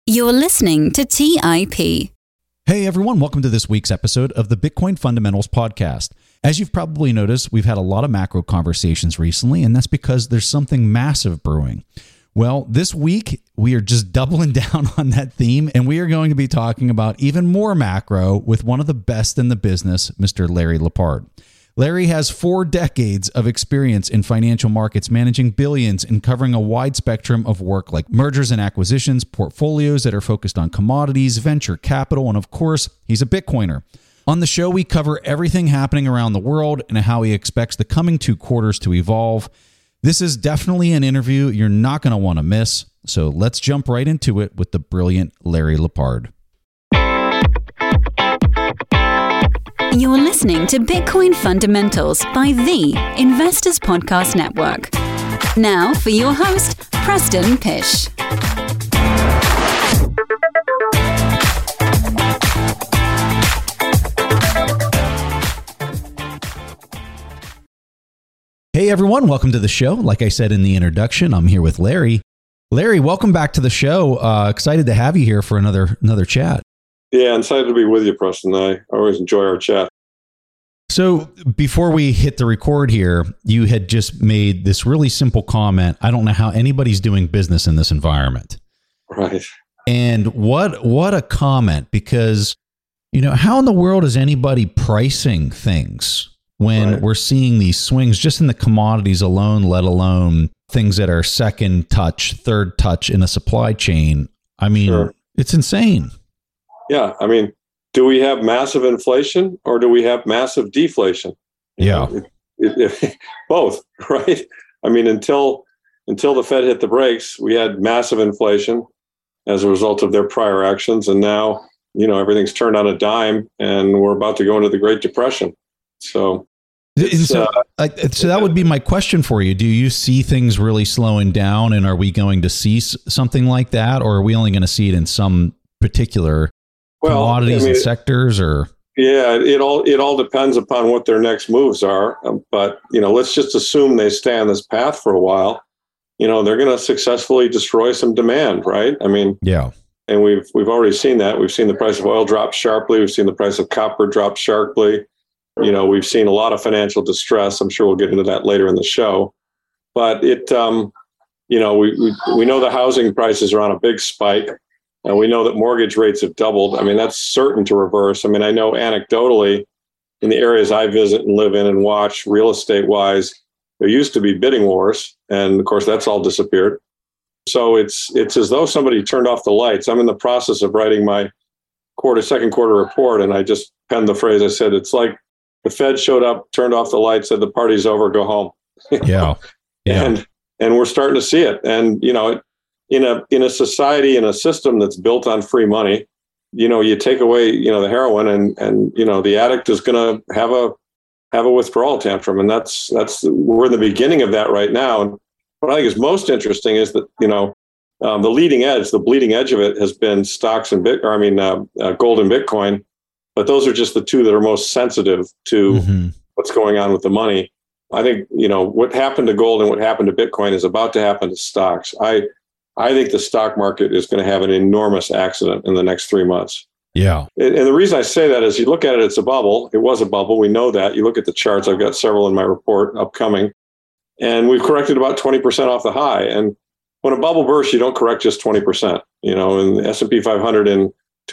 You're listening to TIP. Hey everyone, welcome to this week's episode of the Bitcoin Fundamentals Podcast. As you've probably noticed, we've had a lot of macro conversations recently, and that's because there's something massive brewing. Well, this week, we are just doubling down on that theme, and we are going to be talking about even more macro with one of the best in the business, Mr. Larry Lepard. Larry has 4 decades of experience in financial markets, managing billions and covering a wide spectrum of work like mergers and acquisitions, portfolios that are focused on commodities, venture capital, and of course, he's a Bitcoiner. On the show, we cover everything happening around the world and how he expects the coming 2 quarters to evolve. This is definitely an interview you're not going to want to miss, so let's jump right into it with the brilliant Larry Lepard. You're listening to Bitcoin Fundamentals by the Investors Podcast Network. Now for your host, Preston Pysh. Hey everyone, welcome to the show. Like I said in the introduction, I'm here with Larry. Larry, welcome back to the show. Excited to have you here for another chat. Yeah, I'm excited to be with you, Preston. I always enjoy our chat. So before we hit the record here, you had just made this really simple comment. I don't know how anybody's doing business in this environment. Right. And what a comment, because, how in the world is anybody pricing things when we're seeing these swings just in the commodities alone, let alone things that are second touch, third touch in a supply chain? I mean, It's insane. Yeah. I mean, do we have massive inflation or do we have massive deflation? Yeah. Both, right? I mean, until the Fed hit the brakes, we had massive inflation as a result of their prior actions. And now, everything's turned on a dime and we're about to go into the Great Depression. So that would be my question for you. Do you see things really slowing down, and are we going to see something like that, or are we only going to see it in some particular commodities and sectors? Or it all depends upon what their next moves are. But let's just assume they stay on this path for a while. They're going to successfully destroy some demand, right? I mean, yeah. And we've already seen that. We've seen the price of oil drop sharply. We've seen the price of copper drop sharply. We've seen a lot of financial distress. I'm sure we'll get into that later in the show. But we know the housing prices are on a big spike. And we know that mortgage rates have doubled. I mean, that's certain to reverse. I mean, I know anecdotally in the areas I visit and live in and watch real estate wise, there used to be bidding wars. And of course, that's all disappeared. So it's as though somebody turned off the lights. I'm in the process of writing my second quarter report. And I just penned the phrase. I said, it's like the Fed showed up, turned off the lights, said the party's over, go home. Yeah. And we're starting to see it. And, in a society, in a system that's built on free money, you take away, the heroin and the addict is going to have a withdrawal tantrum. And that's we're in the beginning of that right now. And what I think is most interesting is that, the leading edge, the bleeding edge of it has been stocks and gold and Bitcoin. But those are just the 2 that are most sensitive to what's going on with the money. I think, what happened to gold and what happened to Bitcoin is about to happen to stocks. I think the stock market is going to have an enormous accident in the next 3 months. Yeah. And the reason I say that is you look at it, it's a bubble. It was a bubble. We know that. You look at the charts. I've got several in my report upcoming. And we've corrected about 20% off the high. And when a bubble bursts, you don't correct just 20%. And the S&P 500 in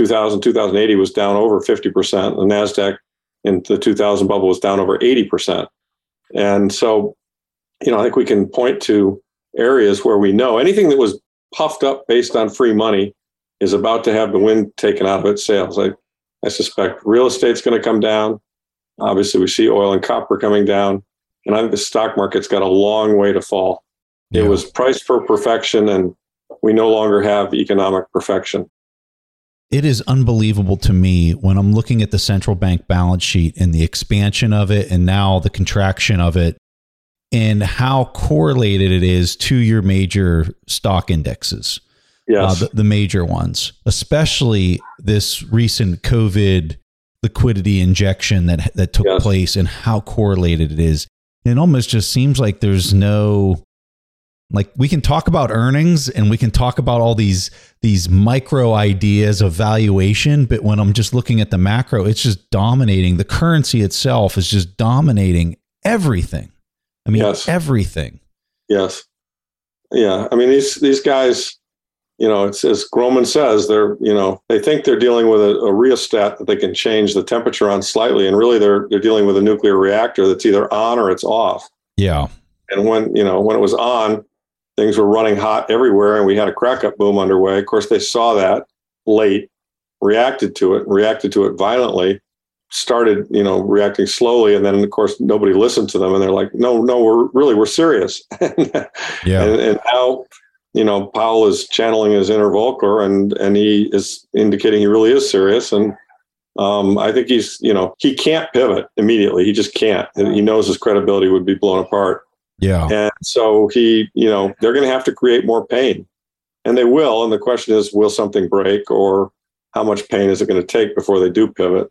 2080 was down over 50%. The NASDAQ in the 2000 bubble was down over 80%. And so, I think we can point to areas where we know anything that was puffed up based on free money is about to have the wind taken out of its sails. I suspect real estate's going to come down. Obviously, we see oil and copper coming down. And I think the stock market's got a long way to fall. Yeah. It was priced for perfection, and we no longer have economic perfection. It is unbelievable to me when I'm looking at the central bank balance sheet and the expansion of it and now the contraction of it, and how correlated it is to your major stock indexes. Yes. The major ones, especially this recent COVID liquidity injection that took place, and how correlated it is. It almost just seems like there's no Like we can talk about earnings and we can talk about all these micro ideas of valuation, but when I'm just looking at the macro, it's just dominating. The currency itself is just dominating everything. I mean, yes. Everything. Yes. Yeah. I mean, these guys, it's as Groman says, they think they're dealing with a rheostat that they can change the temperature on slightly. And really they're dealing with a nuclear reactor that's either on or it's off. Yeah. And when it was on, things were running hot everywhere and we had a crack up boom underway. Of course, they saw that late, reacted to it violently, started, reacting slowly. And then of course, nobody listened to them and they're like, no, we're serious. Yeah. And now, Powell is channeling his inner Volcker and he is indicating he really is serious. And I think he can't pivot immediately. He just can't. He knows his credibility would be blown apart. Yeah. And so they're going to have to create more pain, and they will. And the question is, will something break, or how much pain is it going to take before they do pivot?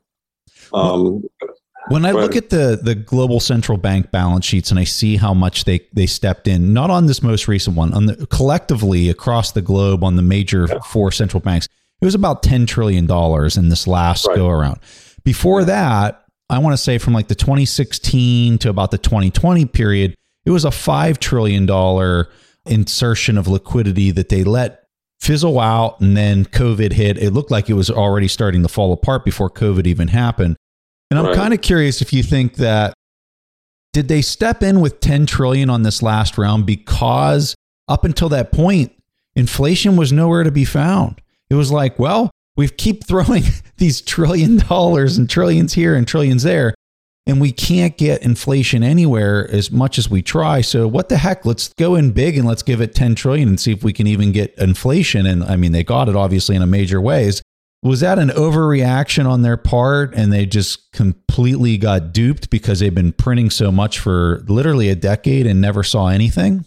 When I look at the global central bank balance sheets and I see how much they stepped in, not on this most recent one, collectively across the globe on the major four central banks, it was about $10 trillion in this last go around. Before that, I want to say from like the 2016 to about the 2020 period, it was a $5 trillion insertion of liquidity that they let fizzle out, and then COVID hit. It looked like it was already starting to fall apart before COVID even happened. And I'm kind of curious if you think that, did they step in with 10 trillion on this last round because up until that point, inflation was nowhere to be found? It was like, well, we keep throwing these $1 trillion and trillions here and trillions there, and we can't get inflation anywhere as much as we try. So what the heck? Let's go in big and let's give it 10 trillion and see if we can even get inflation. And I mean, they got it obviously in a major ways. Was that an overreaction on their part and they just completely got duped because they've been printing so much for literally a decade and never saw anything?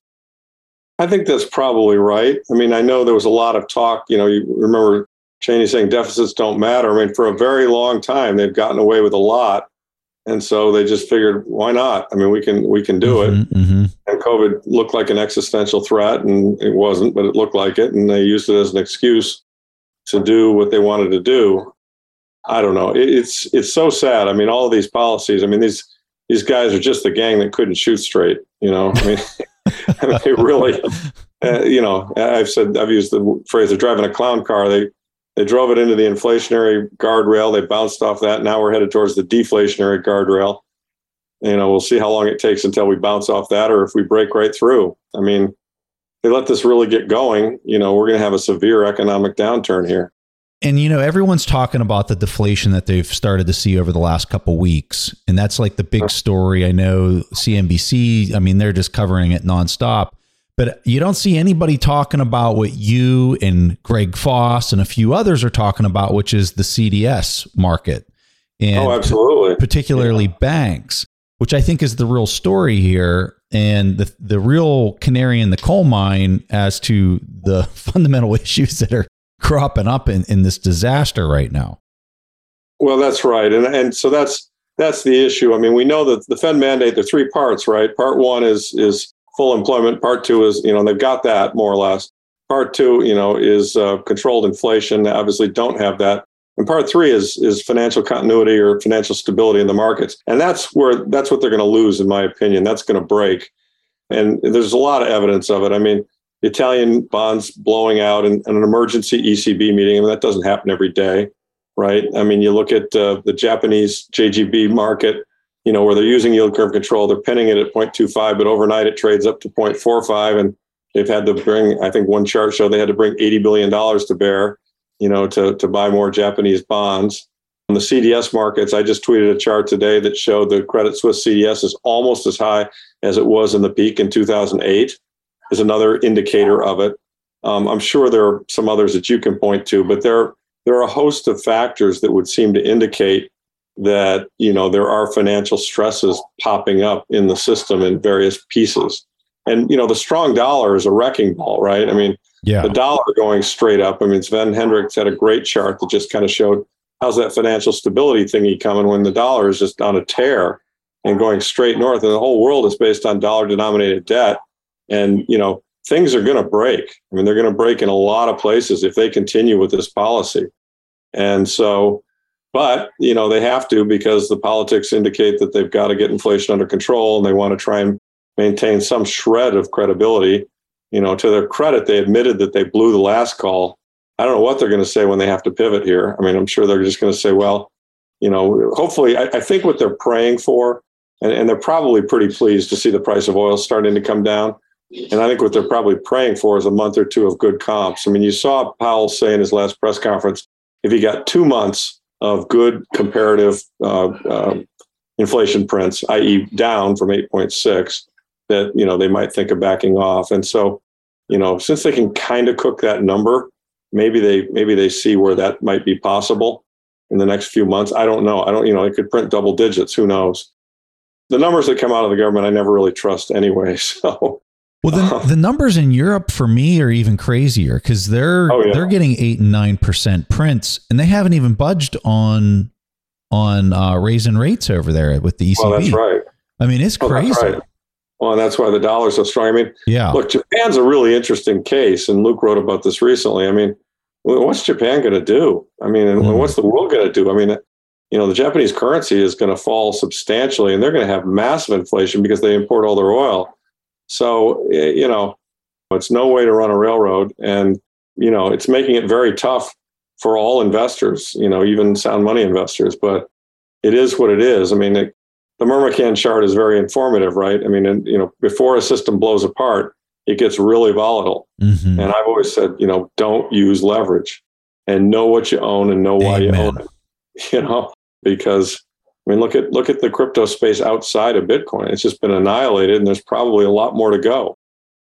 I think that's probably right. I mean, I know there was a lot of talk, you remember Cheney saying deficits don't matter. I mean, for a very long time, they've gotten away with a lot. And so they just figured, why not? I mean, we can do it. And COVID looked like an existential threat, and it wasn't, but it looked like it. And they used it as an excuse to do what they wanted to do. I don't know. It's so sad. I mean, all of these policies, I mean, these guys are just the gang that couldn't shoot straight, I mean, they really, I've used the phrase, they're driving a clown car. They drove it into the inflationary guardrail. They bounced off that. Now we're headed towards the deflationary guardrail. We'll see how long it takes until we bounce off that, or if we break right through. I mean, they let this really get going, we're going to have a severe economic downturn here. And, everyone's talking about the deflation that they've started to see over the last couple of weeks. And that's like the big story. I know CNBC, I mean, they're just covering it nonstop. But you don't see anybody talking about what you and Greg Foss and a few others are talking about, which is the CDS market. And absolutely. Particularly banks, which I think is the real story here. And the real canary in the coal mine as to the fundamental issues that are cropping up in this disaster right now. Well, that's right. And so that's the issue. I mean, we know that the Fed mandate, there are three parts, right? Part one is full employment. Part two is, they've got that more or less. Part two, is controlled inflation. They obviously don't have that. And part three is financial continuity or financial stability in the markets. And that's what they're going to lose, in my opinion. That's going to break. And there's a lot of evidence of it. I mean, Italian bonds blowing out in an emergency ECB meeting. I mean, that doesn't happen every day, right? I mean, you look at the Japanese JGB market, where they're using yield curve control, they're pinning it at 0.25, but overnight it trades up to 0.45. And they've had to bring, I think one chart showed they had to bring $80 billion to bear, to buy more Japanese bonds. On the CDS markets, I just tweeted a chart today that showed the Credit Suisse CDS is almost as high as it was in the peak in 2008, is another indicator of it. I'm sure there are some others that you can point to, but there are a host of factors that would seem to indicate that, there are financial stresses popping up in the system in various pieces. And, the strong dollar is a wrecking ball, right? I mean, the dollar going straight up. I mean, Sven Hendricks had a great chart that just kind of showed how's that financial stability thingy coming when the dollar is just on a tear and going straight north. And the whole world is based on dollar denominated debt. And, things are going to break. I mean, they're going to break in a lot of places if they continue with this policy. And so, but, they have to, because the politics indicate that they've got to get inflation under control, and they want to try and maintain some shred of credibility. To their credit, they admitted that they blew the last call. I don't know what they're going to say when they have to pivot here. I mean, I'm sure they're just going to say, well, hopefully, I think what they're praying for, and they're probably pretty pleased to see the price of oil starting to come down. And I think what they're probably praying for is a month or two of good comps. I mean, you saw Powell say in his last press conference, if he got 2 months of good comparative inflation prints, i.e. down from 8.6, that, they might think of backing off. And so, since they can kind of cook that number, maybe they see where that might be possible in the next few months. I don't know. It could print double digits. Who knows? The numbers that come out of the government, I never really trust anyway. So, well, the numbers in Europe for me are even crazier, because they're getting 8 and 9% prints, and they haven't even budged on raising rates over there with the ECB. Well, that's right. I mean, it's crazy. That's right. Well, and that's why the dollar's so strong. I mean, look, Japan's a really interesting case, and Luke wrote about this recently. I mean, what's Japan going to do? I mean, and what's the world going to do? I mean, the Japanese currency is going to fall substantially, and they're going to have massive inflation because they import all their oil. So, it's no way to run a railroad, and, it's making it very tough for all investors, even sound money investors, but it is what it is. I mean, the Murmacan chart is very informative, right? I mean, before a system blows apart, it gets really volatile. Mm-hmm. And I've always said, don't use leverage, and know what you own and know why you own it, because I mean, look at the crypto space outside of Bitcoin. It's just been annihilated, and there's probably a lot more to go.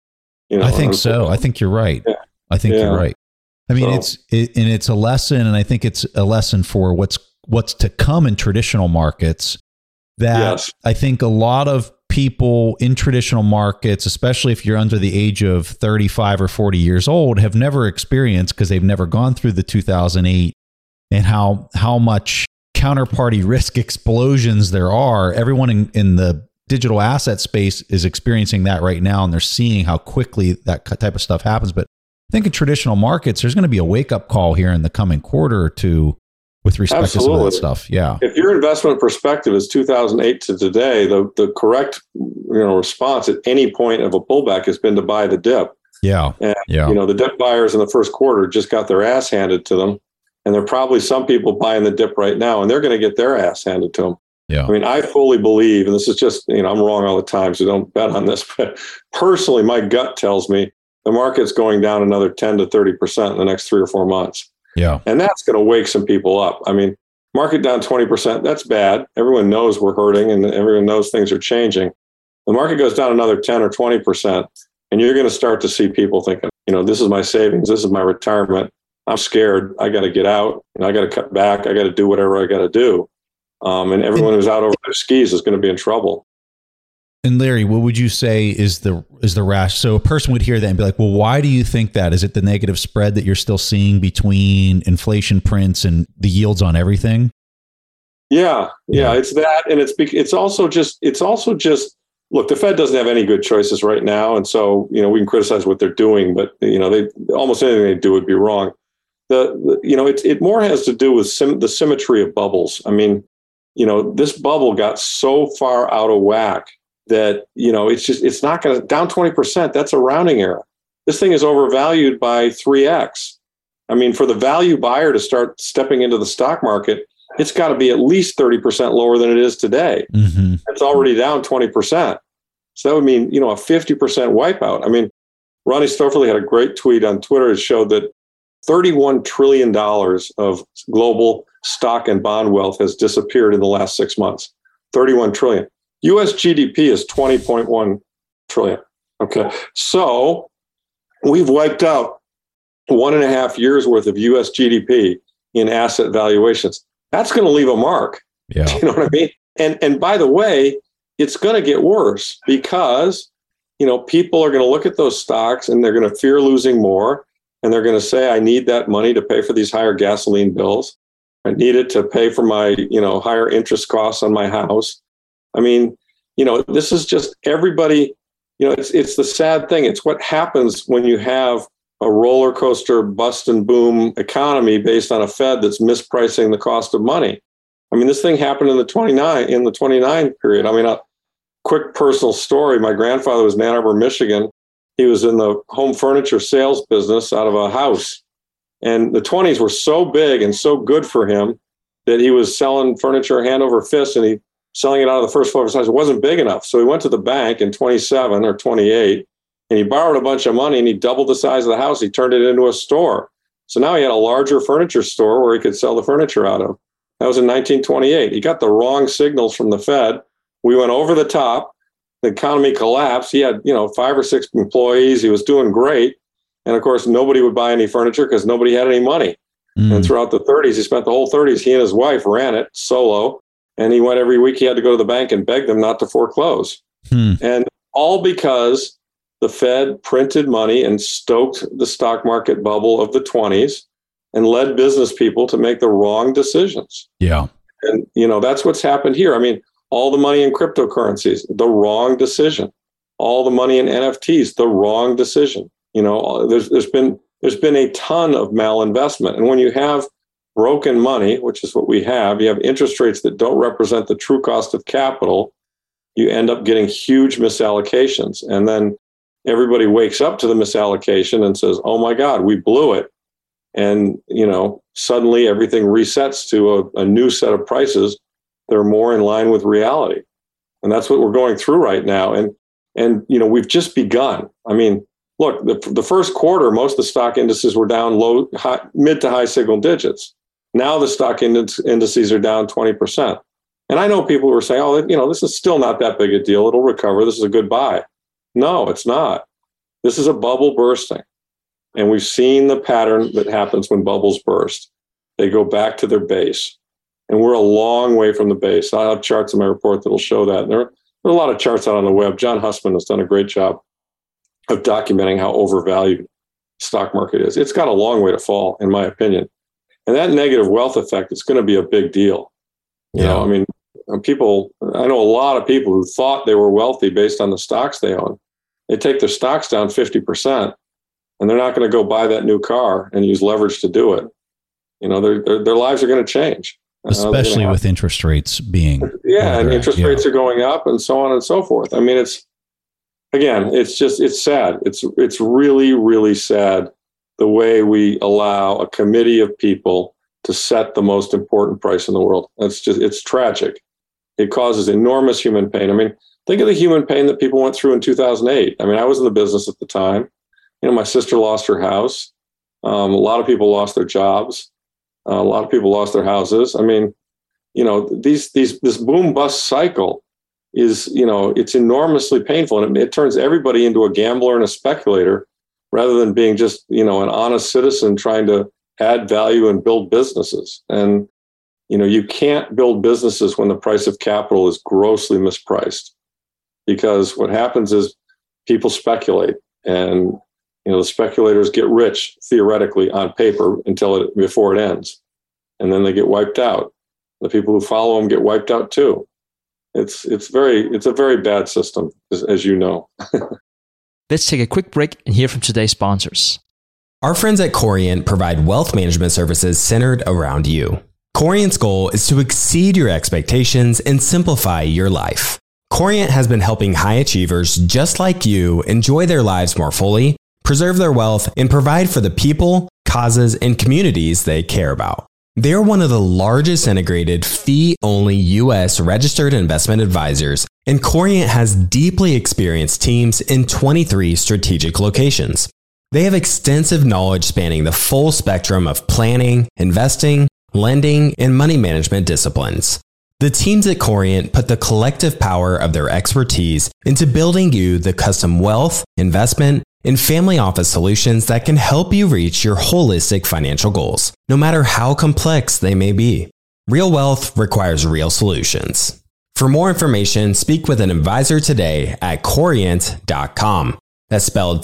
I think so. I think you're right. Yeah. I think you're right. I mean, it's a lesson, and I think it's a lesson for what's to come in traditional markets. That I think a lot of people in traditional markets, especially if you're under the age of 35 or 40 years old, have never experienced, because they've never gone through the 2008 and how much counterparty risk explosions there are. Everyone in the digital asset space is experiencing that right now, and they're seeing how quickly that type of stuff happens. But I think in traditional markets, there's going to be a wake-up call here in the coming quarter or two with respect to some of that stuff. Yeah. If your investment perspective is 2008 to today, the correct response at any point of a pullback has been to buy the dip. Yeah. And, the dip buyers in the first quarter just got their ass handed to them. And there are probably some people buying the dip right now, and they're going to get their ass handed to them. Yeah. I mean, I fully believe, and this is just, I'm wrong all the time, so don't bet on this, but personally, my gut tells me the market's going down another 10 to 30% in the next 3 or 4 months. Yeah. And that's going to wake some people up. I mean, market down 20%, that's bad. Everyone knows we're hurting, and everyone knows things are changing. The market goes down another 10 or 20%, and you're going to start to see people thinking, this is my savings, this is my retirement. I'm scared. I got to get out, and I got to cut back. I got to do whatever I got to do. And everyone who's out over their skis is going to be in trouble. And Larry, what would you say is the rash? So a person would hear that and be like, well, why do you think that? Is it the negative spread that you're still seeing between inflation prints and the yields on everything? Yeah. It's that. And it's also just, look, the Fed doesn't have any good choices right now. And so, we can criticize what they're doing, but, almost anything they do would be wrong. It more has to do with the symmetry of bubbles. I mean, this bubble got so far out of whack that, it's not going to down 20%. That's a rounding error. This thing is overvalued by 3x. I mean, for the value buyer to start stepping into the stock market, it's got to be at least 30% lower than it is today. Mm-hmm. It's already down 20%. So that would mean, a 50% wipeout. I mean, Ronnie Stofferle had a great tweet on Twitter. It showed that $31 trillion of global stock and bond wealth has disappeared in the last 6 months. 31 trillion. US GDP is 20.1 trillion. Okay. So we've wiped out 1.5 years worth of US GDP in asset valuations. That's going to leave a mark. Yeah. You know what I mean? And by the way, it's going to get worse because, people are going to look at those stocks and they're going to fear losing more. And they're going to say, I need that money to pay for these higher gasoline bills. I need it to pay for my, higher interest costs on my house. I mean, this is just everybody it's the sad thing. It's what happens when you have a roller coaster bust and boom economy based on a Fed that's mispricing the cost of money. I mean, this thing happened in the 29 period. I mean, a quick personal story. My grandfather was in Ann Arbor, Michigan. He was in the home furniture sales business out of a house. And the 20s were so big and so good for him that he was selling furniture hand over fist, and he selling it out of the first floor of his house. It wasn't big enough. So he went to the bank in 27 or 28, and he borrowed a bunch of money, and he doubled the size of the house. He turned it into a store. So now he had a larger furniture store where he could sell the furniture out of. That was in 1928. He got the wrong signals from the Fed. We went over the top. The economy collapsed. He had, 5 or 6 employees. He was doing great. And of course, nobody would buy any furniture because nobody had any money. And throughout the 30s, he spent the whole 30s, he and his wife ran it solo. And he went every week. He had to go to the bank and beg them not to foreclose. And all because the Fed printed money and stoked the stock market bubble of the 20s and led business people to make the wrong decisions. Yeah. And, that's what's happened here. I mean, all the money in cryptocurrencies, the wrong decision. All the money in NFTs, the wrong decision. There's been a ton of malinvestment. And when you have broken money, which is what we have, you have interest rates that don't represent the true cost of capital, you end up getting huge misallocations. And then everybody wakes up to the misallocation and says, oh my God, we blew it. And, suddenly everything resets to a new set of prices that are more in line with reality. And that's what we're going through right now. And we've just begun. I mean, look, the first quarter, most of the stock indices were down mid to high single digits. Now the stock indices are down 20%. And I know people who are saying, oh, this is still not that big a deal. It'll recover. This is a good buy. No, it's not. This is a bubble bursting. And we've seen the pattern that happens when bubbles burst. They go back to their base. And we're a long way from the base. I have charts in my report that will show that. And there are a lot of charts out on the web. John Hussman has done a great job of documenting how overvalued the stock market is. It's got a long way to fall, in my opinion. And that negative wealth effect is going to be a big deal. I know a lot of people who thought they were wealthy based on the stocks they own. They take their stocks down 50%, and they're not going to go buy that new car and use leverage to do it. Their lives are going to change. Especially with interest rates being. And interest rates are going up and so on and so forth. I mean, it's sad. It's really, really sad the way we allow a committee of people to set the most important price in the world. It's tragic. It causes enormous human pain. I mean, think of the human pain that people went through in 2008. I mean, I was in the business at the time. My sister lost her house. A lot of people lost their jobs. A lot of people lost their houses. I mean, this boom bust cycle is, it's enormously painful, and it turns everybody into a gambler and a speculator rather than being just, an honest citizen trying to add value and build businesses. And, you can't build businesses when the price of capital is grossly mispriced, because what happens is people speculate, and, the speculators get rich theoretically on paper before it ends. And then they get wiped out. The people who follow them get wiped out too. It's a very bad system, as you know. Let's take a quick break and hear from today's sponsors. Our friends at Corient provide wealth management services centered around you. Corient's goal is to exceed your expectations and simplify your life. Corient has been helping high achievers just like you enjoy their lives more fully, preserve their wealth, and provide for the people, causes, and communities they care about. They're one of the largest integrated fee-only U.S. registered investment advisors, and Corient has deeply experienced teams in 23 strategic locations. They have extensive knowledge spanning the full spectrum of planning, investing, lending, and money management disciplines. The teams at Corient put the collective power of their expertise into building you the custom wealth, investment, and family office solutions that can help you reach your holistic financial goals, no matter how complex they may be. Real wealth requires real solutions. For more information, speak with an advisor today at Corient.com. That's spelled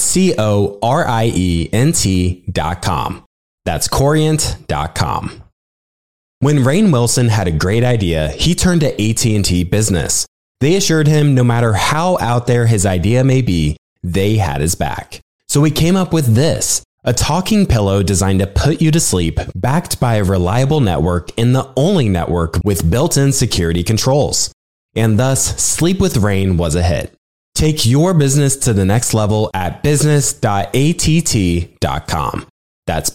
Corient.com. That's Corient.com. When Rainn Wilson had a great idea, he turned to AT&T Business. They assured him no matter how out there his idea may be, they had his back. So he came up with this, a talking pillow designed to put you to sleep, backed by a reliable network and the only network with built-in security controls. And thus, Sleep with Rain was a hit. Take your business to the next level at business.att.com. That's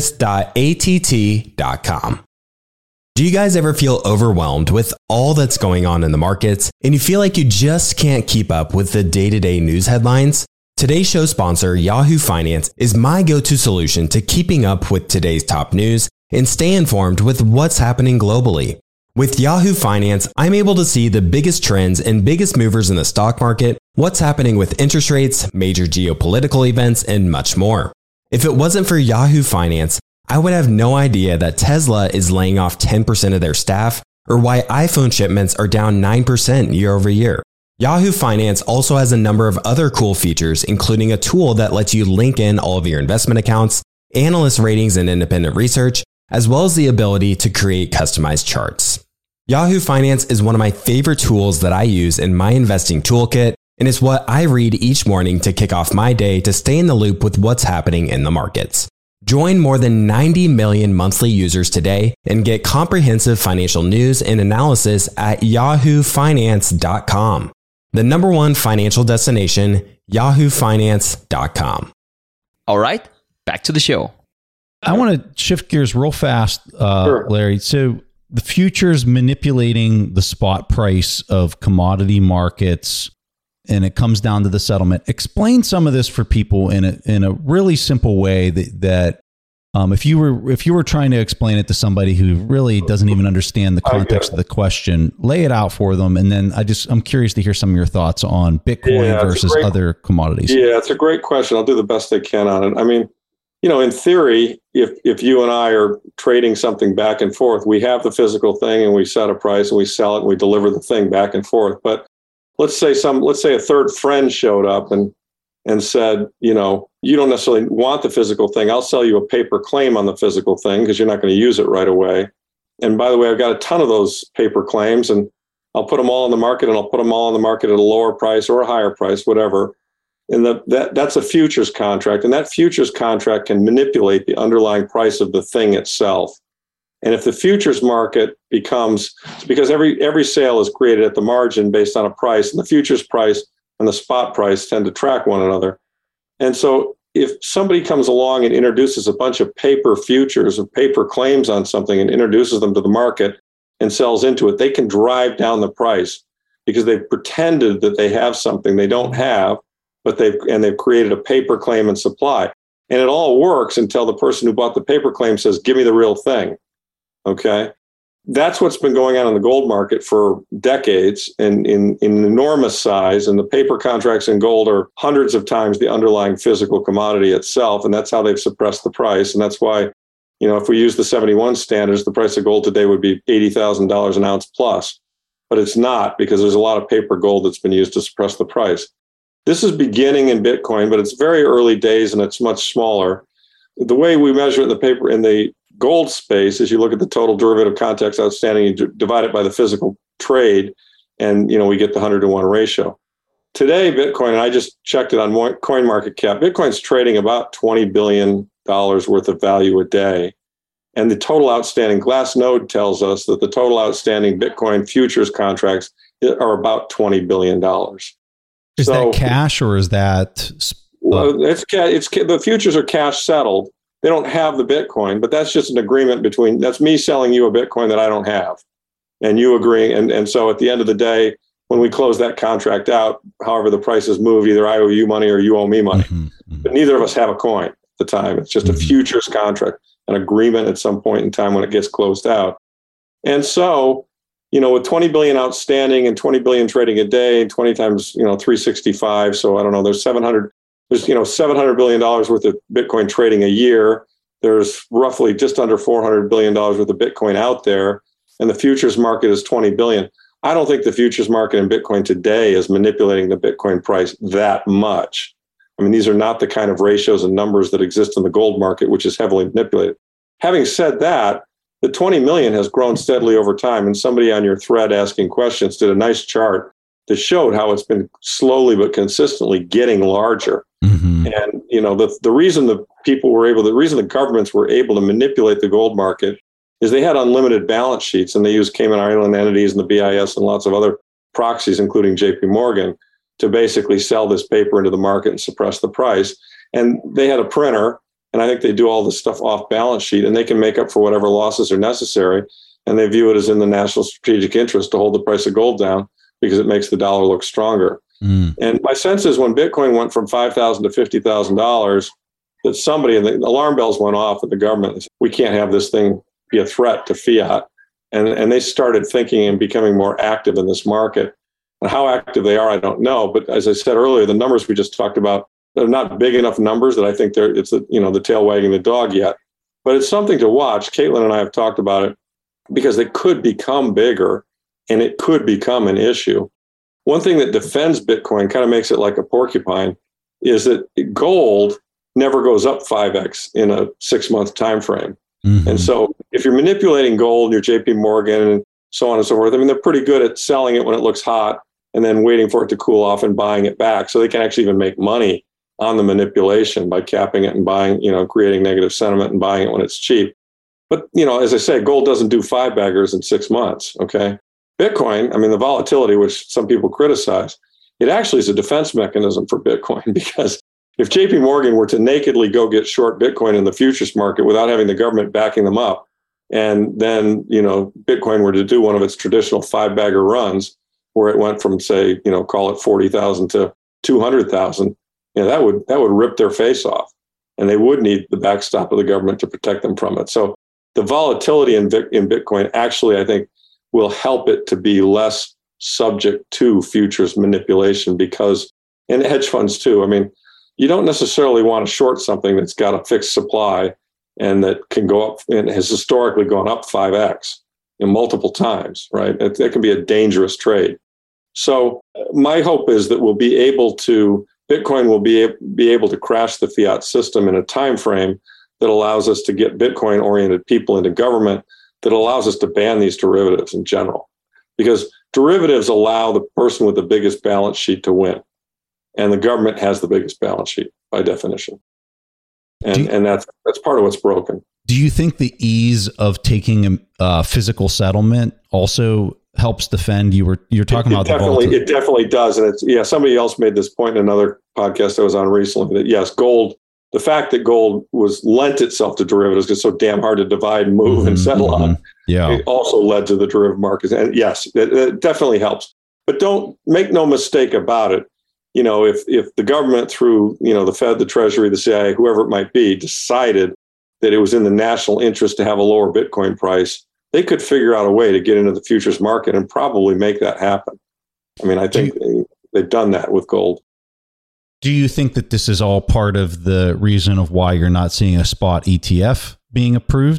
business.att.com. Do you guys ever feel overwhelmed with all that's going on in the markets and you feel like you just can't keep up with the day-to-day news headlines? Today's show sponsor, Yahoo Finance, is my go-to solution to keeping up with today's top news and stay informed with what's happening globally. With Yahoo Finance, I'm able to see the biggest trends and biggest movers in the stock market, what's happening with interest rates, major geopolitical events, and much more. If it wasn't for Yahoo Finance, I would have no idea that Tesla is laying off 10% of their staff or why iPhone shipments are down 9% year over year. Yahoo Finance also has a number of other cool features, including a tool that lets you link in all of your investment accounts, analyst ratings and independent research, as well as the ability to create customized charts. Yahoo Finance is one of my favorite tools that I use in my investing toolkit, and it's what I read each morning to kick off my day to stay in the loop with what's happening in the markets. Join more than 90 million monthly users today and get comprehensive financial news and analysis at yahoofinance.com. The number one financial destination, yahoofinance.com. All right, back to the show. I want to shift gears real fast, Sure. Larry. So the futures manipulating the spot price of commodity markets, and it comes down to the settlement. Explain some of this for people in a really simple way that if you were trying to explain it to somebody who really doesn't even understand the context of the question, lay it out for them. And then I'm curious to hear some of your thoughts on Bitcoin versus other commodities. Yeah, it's a great question. I'll do the best I can on it. I mean, in theory, if you and I are trading something back and forth, we have the physical thing and we set a price and we sell it and we deliver the thing back and forth. But let's say a third friend showed up and said, you don't necessarily want the physical thing. I'll sell you a paper claim on the physical thing because you're not going to use it right away. And by the way, I've got a ton of those paper claims and I'll put them all on the market and I'll put them all on the market at a lower price or a higher price, whatever. And that's a futures contract. And that futures contract can manipulate the underlying price of the thing itself. And if the futures market because every sale is created at the margin based on a price, and the futures price and the spot price tend to track one another. And so if somebody comes along and introduces a bunch of paper futures or paper claims on something and introduces them to the market and sells into it, they can drive down the price because they've pretended that they have something they don't have, but they've created a paper claim and supply. And it all works until the person who bought the paper claim says, give me the real thing. Okay. That's what's been going on in the gold market for decades in enormous size. And the paper contracts in gold are hundreds of times the underlying physical commodity itself. And that's how they've suppressed the price. And that's why, if we use the 71 standards, the price of gold today would be $80,000 an ounce plus. But it's not, because there's a lot of paper gold that's been used to suppress the price. This is beginning in Bitcoin, but it's very early days and it's much smaller. The way we measure it in the gold space is you look at the total derivative contracts outstanding, you divide it by the physical trade, and we get the 100-to-1 ratio. Today, Bitcoin, and I just checked it on CoinMarketCap, Bitcoin's trading about $20 billion worth of value a day. And the total outstanding, Glassnode tells us that the total outstanding Bitcoin futures contracts are about $20 billion. Is that cash or is that? It's the futures are cash settled. They don't have the Bitcoin, but that's just an agreement that's me selling you a Bitcoin that I don't have, and you agreeing. And so at the end of the day, when we close that contract out, however the prices move, either I owe you money or you owe me money. But neither of us have a coin at the time. It's just a futures contract, an agreement at some point in time when it gets closed out. And so, with 20 billion outstanding and 20 billion trading a day, 20 times, 365. So I don't know, there's $700 billion worth of Bitcoin trading a year. There's roughly just under $400 billion worth of Bitcoin out there. And the futures market is 20 billion. I don't think the futures market in Bitcoin today is manipulating the Bitcoin price that much. I mean, these are not the kind of ratios and numbers that exist in the gold market, which is heavily manipulated. Having said that, the 20 million has grown steadily over time. And somebody on your thread asking questions did a nice chart that showed how it's been slowly but consistently getting larger. Mm-hmm. And, the reason the reason the governments were able to manipulate the gold market is they had unlimited balance sheets, and they used Cayman Island entities and the BIS and lots of other proxies, including JP Morgan, to basically sell this paper into the market and suppress the price. And they had a printer, and I think they do all this stuff off balance sheet, and they can make up for whatever losses are necessary. And they view it as in the national strategic interest to hold the price of gold down because it makes the dollar look stronger. Mm. And my sense is when Bitcoin went from $5,000 to $50,000, that somebody, and the alarm bells went off at the government. We can't have this thing be a threat to fiat. And they started thinking and becoming more active in this market. And how active they are, I don't know. But as I said earlier, the numbers we just talked about, they're not big enough numbers that I think it's the tail wagging the dog yet. But it's something to watch. Caitlin and I have talked about it because they could become bigger and it could become an issue. One thing that defends Bitcoin, kind of makes it like a porcupine, is that gold never goes up 5x in a 6-month time frame. Mm-hmm. And so if you're manipulating gold, your JP Morgan and so on and so forth, I mean, they're pretty good at selling it when it looks hot and then waiting for it to cool off and buying it back. So they can actually even make money on the manipulation by capping it and buying, creating negative sentiment and buying it when it's cheap. But, as I say, gold doesn't do 5-baggers in 6 months. Okay. Bitcoin, I mean, the volatility, which some people criticize, it actually is a defense mechanism for Bitcoin, because if JP Morgan were to nakedly go get short Bitcoin in the futures market without having the government backing them up, and then, Bitcoin were to do one of its traditional 5-bagger runs where it went from, say, call it 40,000 to 200,000, that would rip their face off, and they would need the backstop of the government to protect them from it. So the volatility in Bitcoin actually, I think, will help it to be less subject to futures manipulation, because, and hedge funds too, I mean, you don't necessarily want to short something that's got a fixed supply and that can go up and has historically gone up 5x multiple times, right? That can be a dangerous trade. So my hope is that Bitcoin will be able to crash the fiat system in a time frame that allows us to get Bitcoin-oriented people into government, that allows us to ban these derivatives in general. Because derivatives allow the person with the biggest balance sheet to win. And the government has the biggest balance sheet by definition. And that's part of what's broken. Do you think the ease of taking a physical settlement also helps defend? You're talking about it definitely does. And somebody else made this point in another podcast I was on recently, that yes, gold, the fact that gold was lent itself to derivatives because it's so damn hard to divide and move and settle on, it also led to the derivative markets. And yes, it definitely helps. But don't make no mistake about it. If the government, through, the Fed, the Treasury, the CIA, whoever it might be, decided that it was in the national interest to have a lower Bitcoin price, they could figure out a way to get into the futures market and probably make that happen. I mean, I think they've done that with gold. Do you think that this is all part of the reason of why you're not seeing a spot ETF being approved?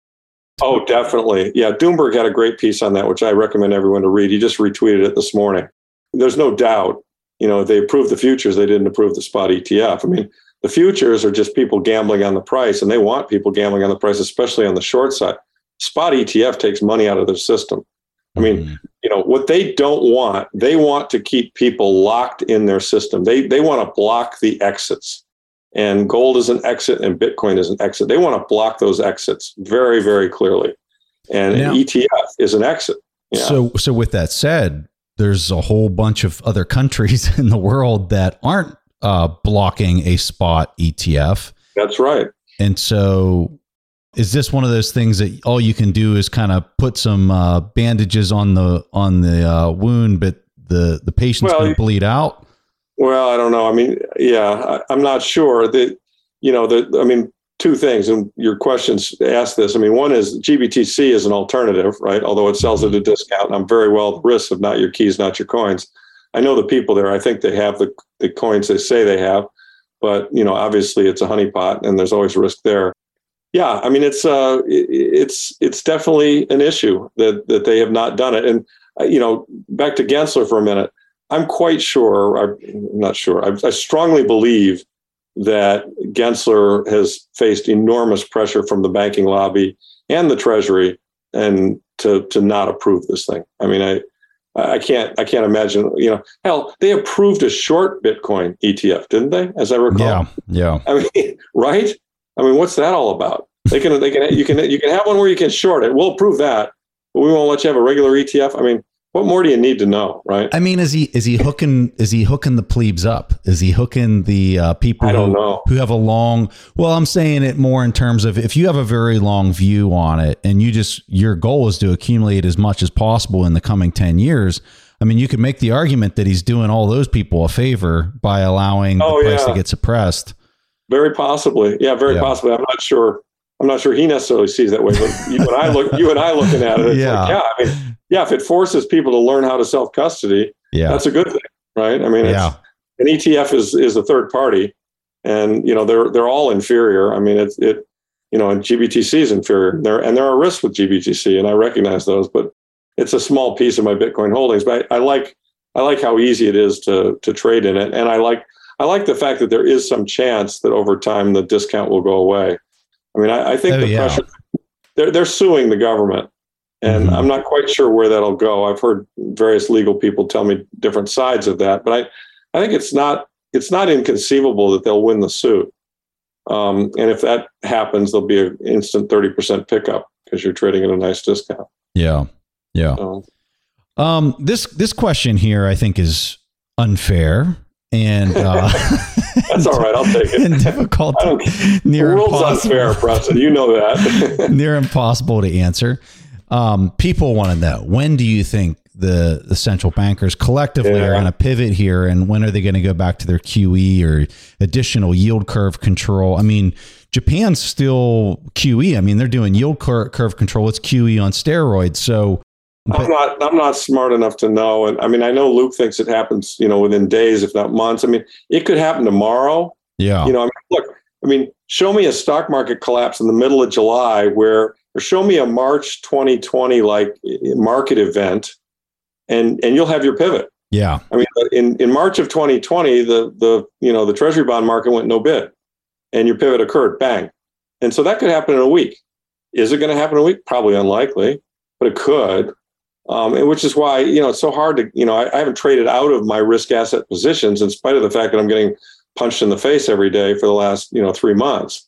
Oh, definitely. Yeah, Doomberg had a great piece on that, which I recommend everyone to read. He just retweeted it this morning. There's no doubt, they approved the futures, they didn't approve the spot ETF. I mean, the futures are just people gambling on the price, and they want people gambling on the price, especially on the short side. Spot ETF takes money out of their system. I mean, what they don't want, they want to keep people locked in their system. They want to block the exits. And gold is an exit and Bitcoin is an exit. They want to block those exits very, very clearly. And an ETF is an exit. Yeah. So with that said, there's a whole bunch of other countries in the world that aren't blocking a spot ETF. That's right. And so is this one of those things that all you can do is kind of put some bandages on the wound, but the patient's going to bleed out? Well, I don't know. I mean, I'm not sure that, two things, and your questions ask this. I mean, one is GBTC is an alternative, right? Although it sells at a discount, and I'm very well at the risk of not your keys, not your coins. I know the people there. I think they have the coins they say they have, but obviously it's a honeypot, and there's always risk there. Yeah, I mean, it's definitely an issue that they have not done it. And back to Gensler for a minute. I'm quite sure. I'm not sure. I strongly believe that Gensler has faced enormous pressure from the banking lobby and the Treasury, and to not approve this thing. I mean, I can't imagine, hell, they approved a short Bitcoin ETF, didn't they? As I recall. Yeah. I mean, right? I mean, what's that all about? You can have one where you can short it. We'll approve that, but we won't let you have a regular ETF. I mean, what more do you need to know, right? I mean, is he hooking the plebes up? Is he hooking the people I don't know. who have a long? Well, I'm saying it more in terms of if you have a very long view on it, and your goal is to accumulate as much as possible in the coming 10 years. I mean, you could make the argument that he's doing all those people a favor by allowing the price to get suppressed. Very possibly, very possibly. I'm not sure he necessarily sees that way, but you and I looking at it, it's if it forces people to learn how to self-custody, that's a good thing, right? I mean, an ETF is a third party, and they're all inferior. I mean, and GBTC is inferior. There are risks with GBTC, and I recognize those, but it's a small piece of my Bitcoin holdings. But I like how easy it is to trade in it, and I like the fact that there is some chance that over time the discount will go away. I mean, I think the pressure, they're suing the government, and I'm not quite sure where that'll go. I've heard various legal people tell me different sides of that, but I think it's not inconceivable that they'll win the suit. And if that happens, there'll be an instant 30% pickup because you're trading at a nice discount. Yeah. So. This question here, I think, is unfair. And that's all right. I'll take it. And difficult. Near the world's unfair, Preston. You know that. Near impossible to answer. People want to know, when do you think the central bankers collectively are going to pivot here, and when are they going to go back to their QE or additional yield curve control? I mean, Japan's still QE. I mean, they're doing yield curve control. It's QE on steroids. So. I'm not smart enough to know. And I mean, I know Luke thinks it happens, within days, if not months. I mean, it could happen tomorrow. Yeah. Show me a stock market collapse in the middle of July or show me a March 2020 market event and you'll have your pivot. Yeah. I mean, in March of 2020, the Treasury bond market went no bid and your pivot occurred, bang. And so that could happen in a week. Is it going to happen in a week? Probably unlikely, but it could. Which is why, it's so hard to, I haven't traded out of my risk asset positions in spite of the fact that I'm getting punched in the face every day for the last, 3 months.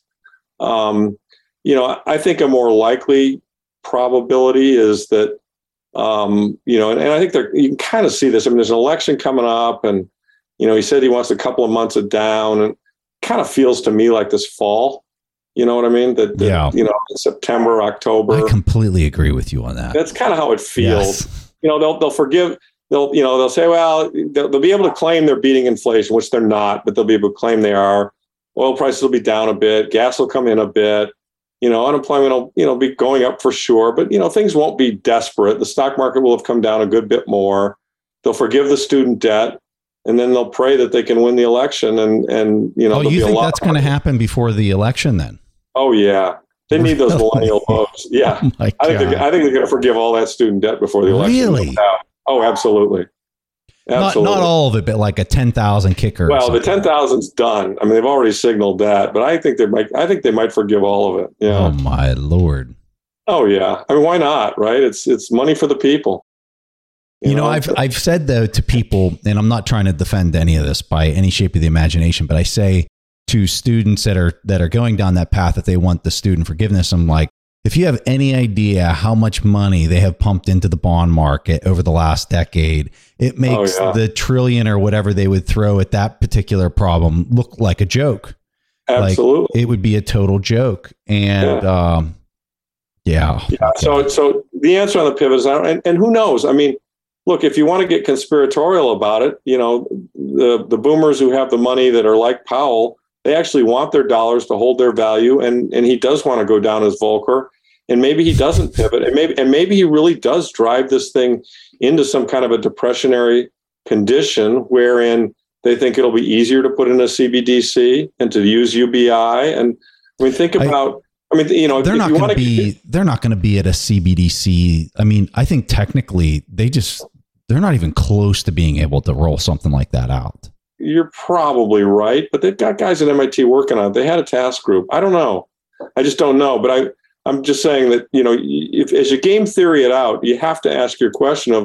I think a more likely probability is that, and I think you can kind of see this. I mean, there's an election coming up and, he said he wants a couple of months of down, and it kind of feels to me like this fall. You know what I mean? September, October. I completely agree with you on that. That's kind of how it feels. Yes. They'll forgive. They'll say, well, they'll be able to claim they're beating inflation, which they're not, but they'll be able to claim they are. Oil prices will be down a bit. Gas will come in a bit. Unemployment will, be going up for sure, but things won't be desperate. The stock market will have come down a good bit more. They'll forgive the student debt. And then they'll pray that they can win the election, and you think that's going to happen before the election then? Oh yeah, they need those millennial votes. Yeah, I think they're going to forgive all that student debt before the election. Really? Oh, absolutely. Not all of it, but like a 10,000 kicker. Well, the 10,000's done. I mean, they've already signaled that, but I think they might forgive all of it. Yeah. Oh my Lord. Oh yeah. I mean, why not? Right? It's money for the people. I've said though to people, and I'm not trying to defend any of this by any shape of the imagination, but I say to students that are going down that path that they want the student forgiveness, I'm like, if you have any idea how much money they have pumped into the bond market over the last decade, it makes the trillion or whatever they would throw at that particular problem look like a joke. Absolutely. Like, it would be a total joke. And So the answer on the pivot is, and who knows? I mean, look, if you want to get conspiratorial about it, the boomers who have the money that are like Powell, they actually want their dollars to hold their value, and he does want to go down as Volcker, and maybe he doesn't pivot, and maybe he really does drive this thing into some kind of a depressionary condition wherein they think it'll be easier to put in a CBDC and to use UBI. And I mean, think about. They're not going to be at a CBDC. I mean, I think technically they're not even close to being able to roll something like that out. You're probably right, but they've got guys at MIT working on it. They had a task group. I don't know. I just don't know. But I'm just saying that, if as you game theory it out, you have to ask your question of,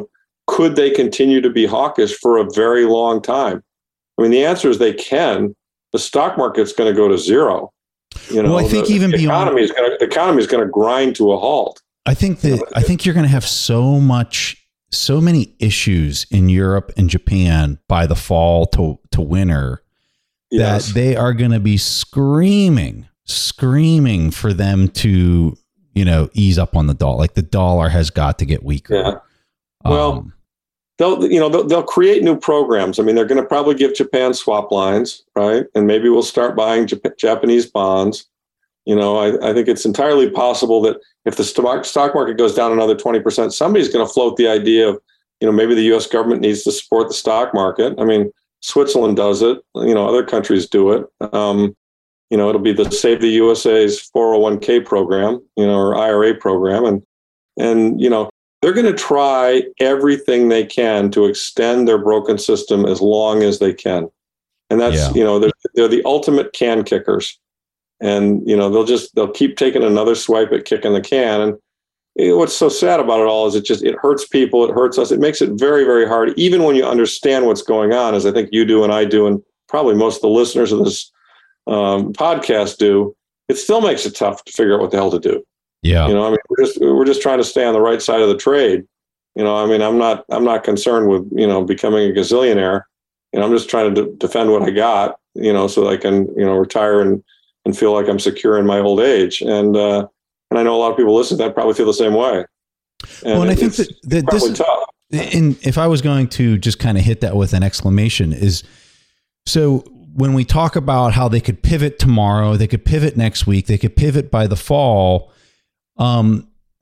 could they continue to be hawkish for a very long time? I mean, the answer is they can. The stock market's going to go to zero. I think even beyond the economy is going to grind to a halt. I think you're going to have so many issues in Europe and Japan by the fall to winter that they are going to be screaming for them to, ease up on the dollar. Like the dollar has got to get weaker. Yeah. Well, they'll create new programs. I mean, they're going to probably give Japan swap lines, right? And maybe we'll start buying Japanese bonds. I think it's entirely possible that if the stock market goes down another 20%, somebody's going to float the idea of, maybe the U.S. government needs to support the stock market. I mean, Switzerland does it. Other countries do it. It'll be the Save the USA's 401k program, or IRA program. And they're going to try everything they can to extend their broken system as long as they can. And that's, they're the ultimate can kickers. And, they'll keep taking another swipe at kicking the can. And what's so sad about it all is it hurts people. It hurts us. It makes it very, very hard, even when you understand what's going on, as I think you do and I do, and probably most of the listeners of this podcast do. It still makes it tough to figure out what the hell to do. Yeah. We're just trying to stay on the right side of the trade. I'm not concerned with, becoming a gazillionaire. I'm just trying to defend what I got, so that I can, retire and feel like I'm secure in my old age. And I know a lot of people listening to that probably feel the same way. And I think that this is tough. And if I was going to just kind of hit that with an exclamation is, so when we talk about how they could pivot tomorrow, they could pivot next week, they could pivot by the fall. A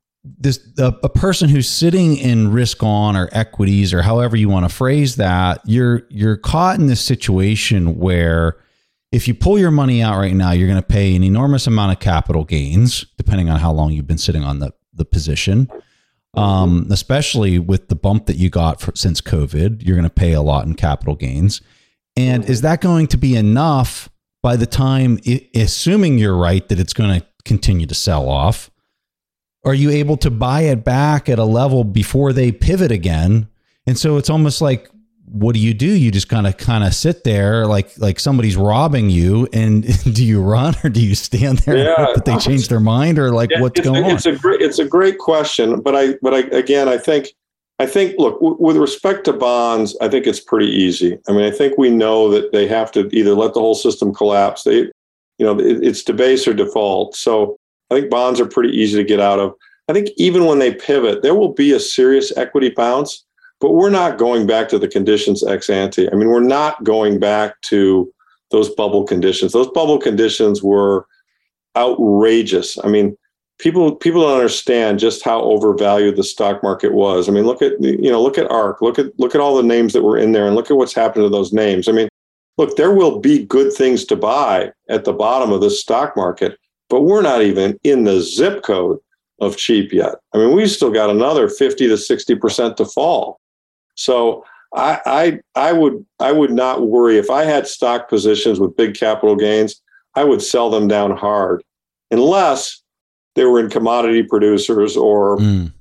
person who's sitting in risk on or equities or however you want to phrase that, you're caught in this situation where if you pull your money out right now, you're going to pay an enormous amount of capital gains, depending on how long you've been sitting on the position. Especially with the bump that you got since COVID, you're going to pay a lot in capital gains. And is that going to be enough by the time, assuming you're right, that it's going to continue to sell off? Are you able to buy it back at a level before they pivot again? And so it's almost like, what do? You just kind of sit there like somebody's robbing you, and do you run or do you stand there and hope that they change their mind, or what's going on? It's a great question, but I think look, with respect to bonds, I think it's pretty easy. I mean, I think we know that they have to either let the whole system collapse. It's debase or default. So I think bonds are pretty easy to get out of. I think even when they pivot, there will be a serious equity bounce. But we're not going back to the conditions ex ante. I mean, we're not going back to those bubble conditions. Those bubble conditions were outrageous. I mean, people don't understand just how overvalued the stock market was. I mean, look at ARK, look at all the names that were in there, and look at what's happened to those names. I mean, look, there will be good things to buy at the bottom of this stock market, but we're not even in the zip code of cheap yet. I mean, we've still got another 50 to 60% to fall. So I would not worry. If I had stock positions with big capital gains, I would sell them down hard, unless they were in commodity producers or,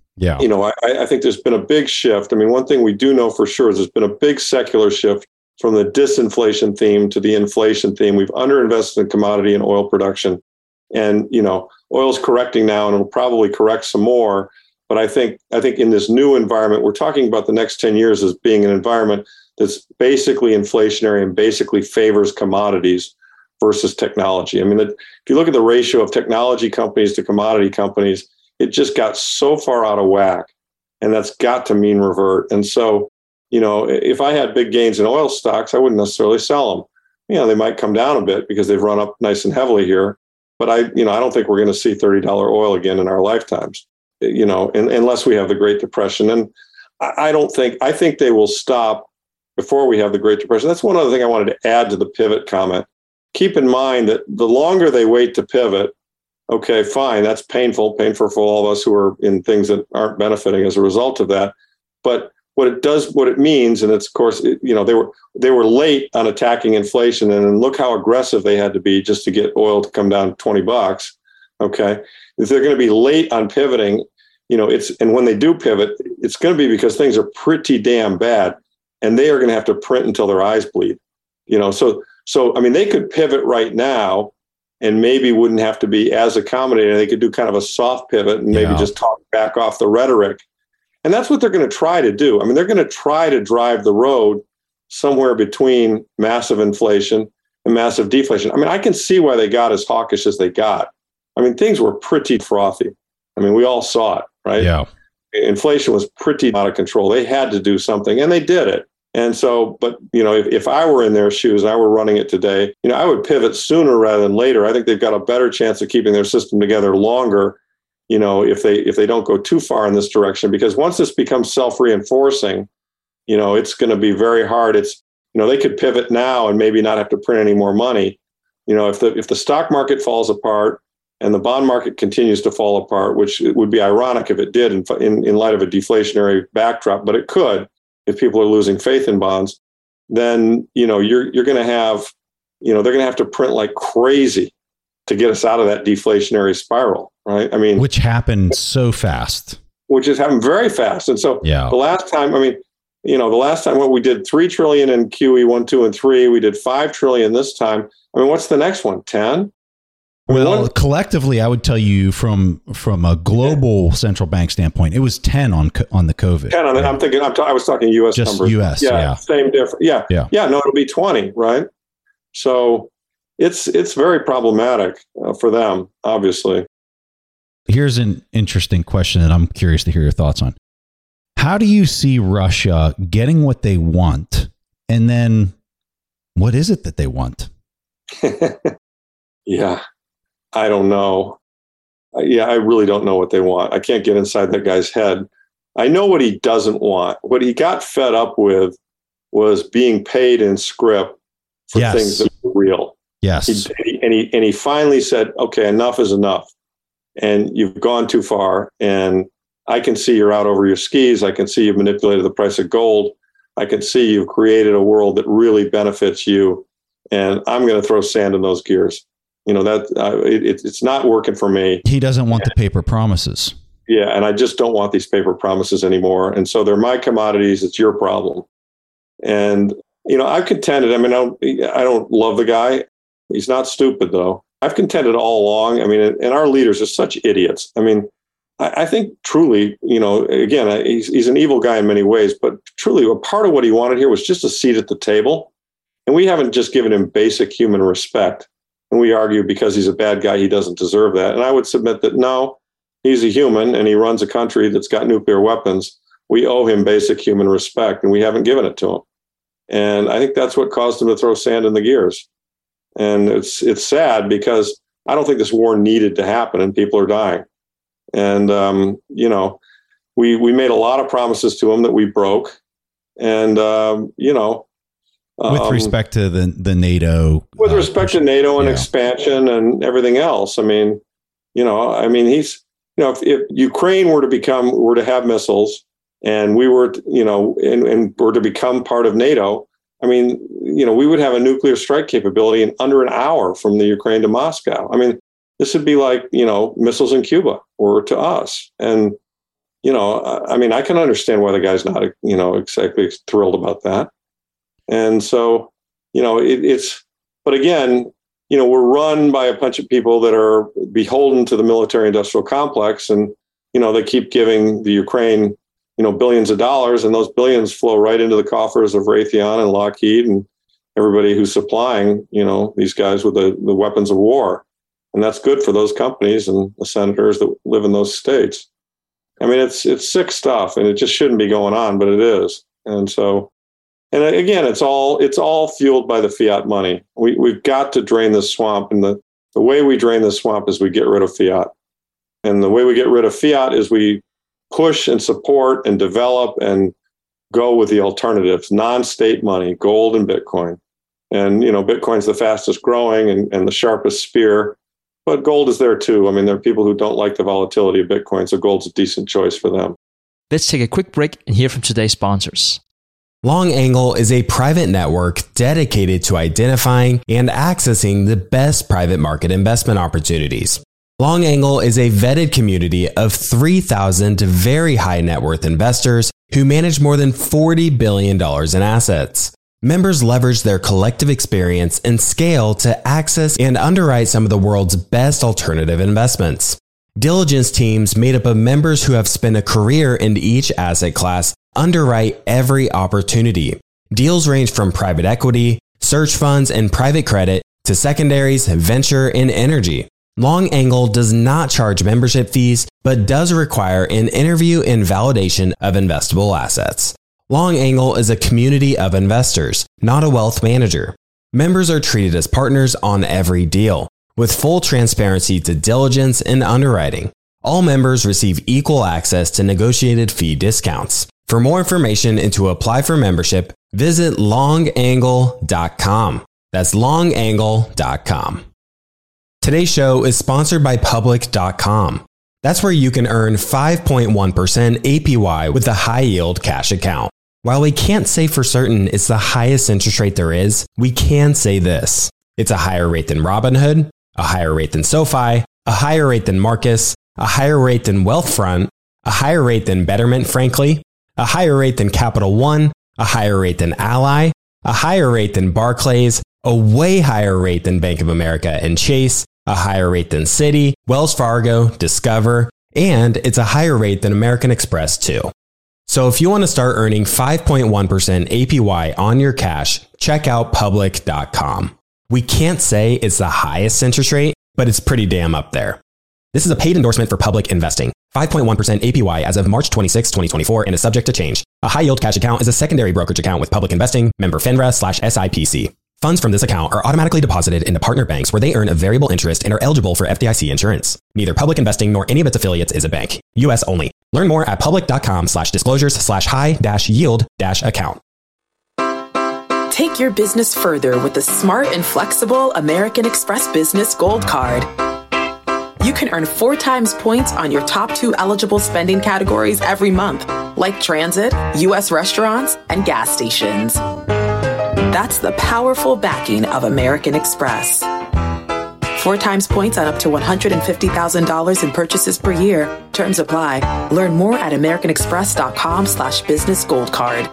I think there's been a big shift. I mean, one thing we do know for sure is there's been a big secular shift from the disinflation theme to the inflation theme. We've underinvested in commodity and oil production, and, oil's correcting now, and it'll probably correct some more. But I think in this new environment, we're talking about the next 10 years as being an environment that's basically inflationary and basically favors commodities versus technology. I mean, if you look at the ratio of technology companies to commodity companies, it just got so far out of whack, and that's got to mean revert. And so, if I had big gains in oil stocks, I wouldn't necessarily sell them. They might come down a bit because they've run up nice and heavily here. But I don't think we're going to see $30 oil again in our lifetimes. Unless we have the Great Depression. And I think they will stop before we have the Great Depression. That's one other thing I wanted to add to the pivot comment. Keep in mind that the longer they wait to pivot, okay, fine, that's painful for all of us who are in things that aren't benefiting as a result of that. But what it means, and it's, of course, they were late on attacking inflation, and look how aggressive they had to be just to get oil to come down $20. Okay. If they're going to be late on pivoting, and when they do pivot, it's going to be because things are pretty damn bad, and they are going to have to print until their eyes bleed. So I mean, they could pivot right now and maybe wouldn't have to be as accommodating. They could do kind of a soft pivot and maybe just talk back off the rhetoric. And that's what they're going to try to do. I mean, they're going to try to drive the road somewhere between massive inflation and massive deflation. I mean, I can see why they got as hawkish as they got. I mean, things were pretty frothy. I mean, we all saw it, right? Yeah. Inflation was pretty out of control. They had to do something, and they did it. And so, but, if I were in their shoes and I were running it today, I would pivot sooner rather than later. I think they've got a better chance of keeping their system together longer, if they don't go too far in this direction, because once this becomes self-reinforcing, it's going to be very hard. They could pivot now and maybe not have to print any more money. If the stock market falls apart and the bond market continues to fall apart, which it would be ironic if it did in light of a deflationary backdrop, but it could if people are losing faith in bonds, then you're going to have they're going to have to print like crazy to get us out of that deflationary spiral, right? I mean, which happened so fast. Which has happened very fast. And so the last time, when we did $3 trillion in QE 1, 2, and 3, we did $5 trillion this time. I mean, what's the next one? 10? Well, collectively, I would tell you from a global central bank standpoint, it was 10 on the COVID. 10 on I'm thinking. I was talking U.S. Just numbers. U.S. Yeah, same difference. Yeah. No, it'll be 20, right? So it's very problematic for them, obviously. Here's an interesting question that I'm curious to hear your thoughts on. How do you see Russia getting what they want, and then what is it that they want? Yeah. I don't know. I really don't know what they want. I can't get inside that guy's head. I know what he doesn't want. What he got fed up with was being paid in script for things that were real. Yes. He finally said, okay, enough is enough. And you've gone too far. And I can see you're out over your skis. I can see you've manipulated the price of gold. I can see you've created a world that really benefits you. And I'm going to throw sand in those gears. It's not working for me. He doesn't want the paper promises. Yeah, and I just don't want these paper promises anymore. And so they're my commodities. It's your problem. And I've contended. I mean, I don't love the guy. He's not stupid, though. I've contended all along. I mean, and our leaders are such idiots. I mean, I think truly, again, he's an evil guy in many ways, but truly, a part of what he wanted here was just a seat at the table. And we haven't just given him basic human respect. And we argue because he's a bad guy, he doesn't deserve that. And I would submit that no, he's a human and he runs a country that's got nuclear weapons. We owe him basic human respect, and we haven't given it to him. And I think that's what caused him to throw sand in the gears. And it's sad because I don't think this war needed to happen, and people are dying. And we made a lot of promises to him that we broke. And with respect to the NATO, with respect to NATO and expansion and everything else. I mean, he's, if Ukraine were to have missiles and we were, and were to become part of NATO, I mean, we would have a nuclear strike capability in under an hour from the Ukraine to Moscow. I mean, this would be like, missiles in Cuba or to us. And, I mean, I can understand why the guy's not, exactly thrilled about that. And so, but again, we're run by a bunch of people that are beholden to the military industrial complex. And, they keep giving the Ukraine, billions of dollars, and those billions flow right into the coffers of Raytheon and Lockheed and everybody who's supplying, these guys with the weapons of war. And that's good for those companies and the senators that live in those states. I mean, it's sick stuff, and it just shouldn't be going on, but it is. And so, and again, it's all fueled by the fiat money. We've got to drain this swamp. And the way we drain this swamp is we get rid of fiat. And the way we get rid of fiat is we push and support and develop and go with the alternatives, non-state money, gold and Bitcoin. And, Bitcoin's the fastest growing and the sharpest spear. But gold is there too. I mean, there are people who don't like the volatility of Bitcoin, so gold's a decent choice for them. Let's take a quick break and hear from today's sponsors. Long Angle is a private network dedicated to identifying and accessing the best private market investment opportunities. Long Angle is a vetted community of 3,000 very high net worth investors who manage more than $40 billion in assets. Members leverage their collective experience and scale to access and underwrite some of the world's best alternative investments. Diligence teams made up of members who have spent a career in each asset class underwrite every opportunity. Deals range from private equity, search funds, and private credit to secondaries, venture, and energy. Long Angle does not charge membership fees, but does require an interview and validation of investable assets. Long Angle is a community of investors, not a wealth manager. Members are treated as partners on every deal, with full transparency to diligence and underwriting. All members receive equal access to negotiated fee discounts. For more information and to apply for membership, visit longangle.com. That's longangle.com. Today's show is sponsored by Public.com. That's where you can earn 5.1% APY with a high-yield cash account. While we can't say for certain it's the highest interest rate there is, we can say this. It's a higher rate than Robinhood, a higher rate than SoFi, a higher rate than Marcus, a higher rate than Wealthfront, a higher rate than Betterment, frankly, a higher rate than Capital One, a higher rate than Ally, a higher rate than Barclays, a way higher rate than Bank of America and Chase, a higher rate than Citi, Wells Fargo, Discover, and it's a higher rate than American Express too. So if you want to start earning 5.1% APY on your cash, check out Public.com. We can't say it's the highest interest rate, but it's pretty damn up there. This is a paid endorsement for Public Investing. 5.1% APY as of March 26, 2024 and is subject to change. A high-yield cash account is a secondary brokerage account with Public Investing, member FINRA/SIPC. Funds from this account are automatically deposited into partner banks where they earn a variable interest and are eligible for FDIC insurance. Neither Public Investing nor any of its affiliates is a bank. U.S. only. Learn more at public.com/disclosures/high-yield-account. Take your business further with the smart and flexible American Express Business Gold Card. You can earn 4 times points on your top 2 eligible spending categories every month, like transit, U.S. restaurants, and gas stations. That's the powerful backing of American Express. 4 times points on up to $150,000 in purchases per year. Terms apply. Learn more at americanexpress.com/business gold card.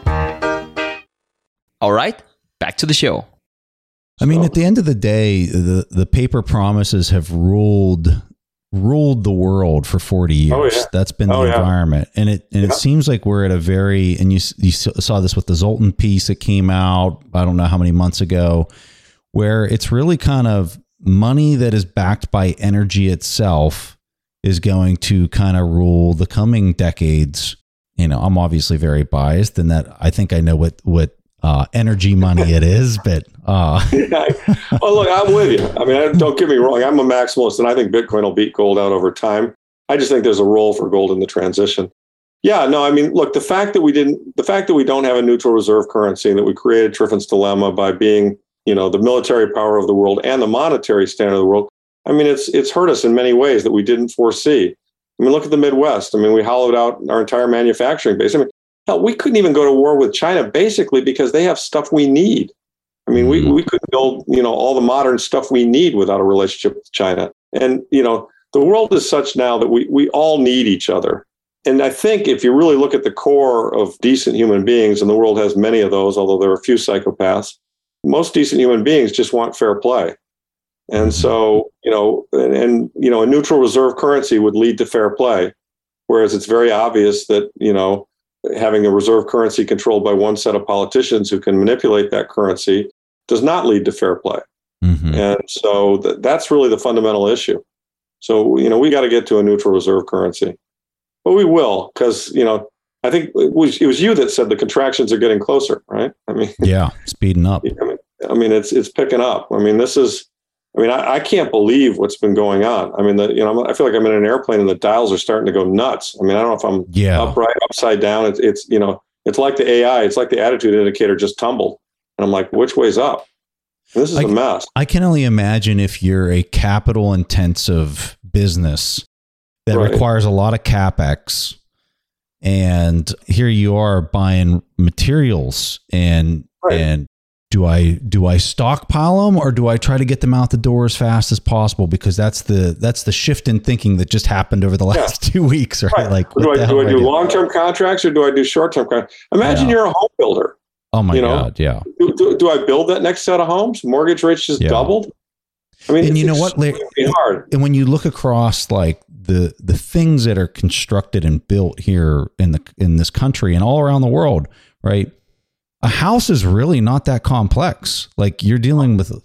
All right, back to the show. I mean, at the end of the day, the paper promises have ruled the world for 40 years. Oh, yeah. That's been the environment. And it seems like we're at a very, and you saw this with the Zoltan piece that came out, I don't know how many months ago, where it's really kind of money that is backed by energy itself is going to kind of rule the coming decades. You know, I'm obviously very biased in that I think I know what energy money it is, but Well, look, I'm with you. I mean, don't get me wrong. I'm a maximalist, and I think Bitcoin will beat gold out over time. I just think there's a role for gold in the transition. Yeah, no, I mean, look, the fact that we don't have a neutral reserve currency, and that we created Triffin's dilemma by being, the military power of the world and the monetary standard of the world. I mean, it's hurt us in many ways that we didn't foresee. I mean, look at the Midwest. I mean, we hollowed out our entire manufacturing base. I mean, hell, we couldn't even go to war with China basically because they have stuff we need. I mean, we couldn't build, all the modern stuff we need without a relationship with China. And, the world is such now that we all need each other. And I think if you really look at the core of decent human beings, and the world has many of those, although there are a few psychopaths, most decent human beings just want fair play. And so, a neutral reserve currency would lead to fair play. Whereas it's very obvious that, having a reserve currency controlled by one set of politicians who can manipulate that currency does not lead to fair play. Mm-hmm. And so that's really the fundamental issue. So, we got to get to a neutral reserve currency. But we will, because, I think it was you that said the contractions are getting closer, right? I mean, yeah, speeding up. I mean, it's picking up. I mean, I can't believe what's been going on. I mean, I feel like I'm in an airplane and the dials are starting to go nuts. I mean, I don't know if I'm upright, upside down. It's like the AI. It's like the attitude indicator just tumbled. And I'm like, which way's up? And this is a mess. I can only imagine if you're a capital intensive business that requires a lot of CapEx, and here you are buying materials and do I stockpile them, or do I try to get them out the door as fast as possible? Because that's the shift in thinking that just happened over the last 2 weeks, right? Like, do I do long-term contracts or do I do short-term contracts? Imagine you're a home builder. Oh my God. Yeah. Do I build that next set of homes? Mortgage rates just doubled. I mean, and you know what, Larry, hard. And when you look across like the things that are constructed and built here in this country and all around the world, right? A house is really not that complex. Like, you're dealing with,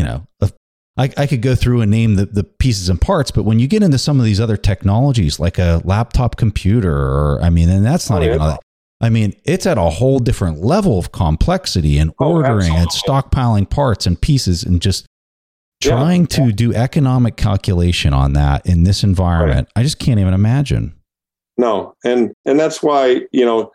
I could go through and name the pieces and parts, but when you get into some of these other technologies, like a laptop computer, and that's not even all that. I mean, it's at a whole different level of complexity and ordering and stockpiling parts and pieces and just trying to do economic calculation on that in this environment. Right. I just can't even imagine. No. And that's why,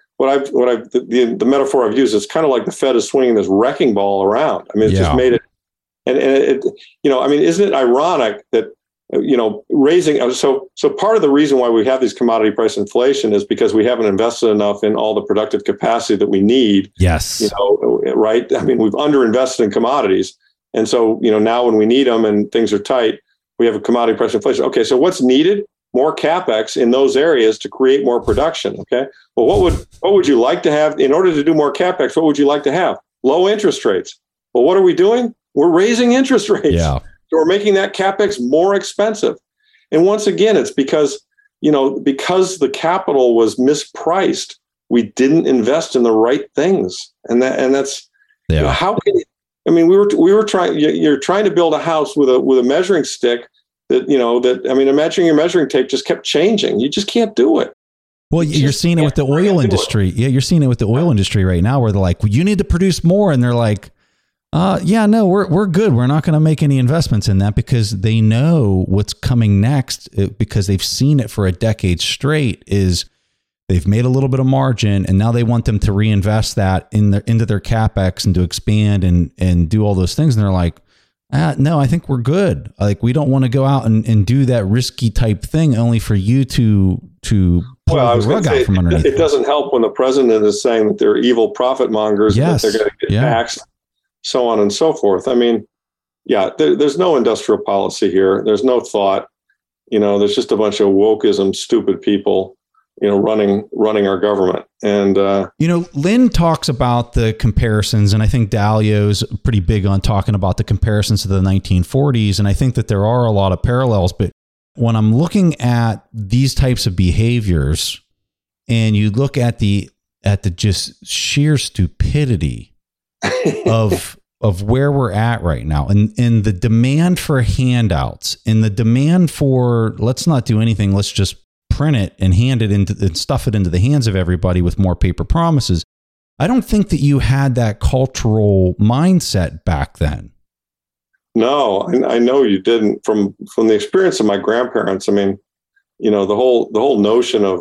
the metaphor I've used is kind of like the Fed is swinging this wrecking ball around. I mean, it's just made it, and it, isn't it ironic that, raising, so part of the reason why we have these commodity price inflation is because we haven't invested enough in all the productive capacity that we need. Yes. Right. I mean, we've underinvested in commodities. And so, now when we need them and things are tight, we have a commodity price inflation. Okay. So what's needed? More CapEx in those areas to create more production. Okay. Well, what would you like to have in order to do more CapEx? What would you like to have? Low interest rates. Well, what are we doing? We're raising interest rates. Yeah. So we're making that CapEx more expensive. And once again, it's because the capital was mispriced. We didn't invest in the right things. And that's, how can you, we were trying, you're trying to build a house with a measuring stick imagine your measuring tape just kept changing. You just can't do it. Well, you're seeing it with the oil industry. Yeah, you're seeing it with the oil industry right now, where they're like, well, you need to produce more. And they're like, we're good. We're not going to make any investments in that, because they know what's coming next, because they've seen it for a decade straight. Is they've made a little bit of margin, and now they want them to reinvest that into their CapEx and to expand and do all those things. And they're like, no, I think we're good. Like, we don't want to go out and do that risky type thing only for you to pull the rug out from underneath. It doesn't help when the president is saying that they're evil profit mongers, and that they're going to get taxed, so on and so forth. I mean, there's no industrial policy here. There's no thought. There's just a bunch of wokeism, stupid people, running our government. And, Lynn talks about the comparisons, and I think Dalio's pretty big on talking about the comparisons to the 1940s. And I think that there are a lot of parallels, but when I'm looking at these types of behaviors, and you look at the just sheer stupidity of where we're at right now, and the demand for handouts, and the demand for, let's not do anything, let's just print it and hand it and stuff it into the hands of everybody with more paper promises. I don't think that you had that cultural mindset back then. No, I know you didn't. From the experience of my grandparents, the whole notion of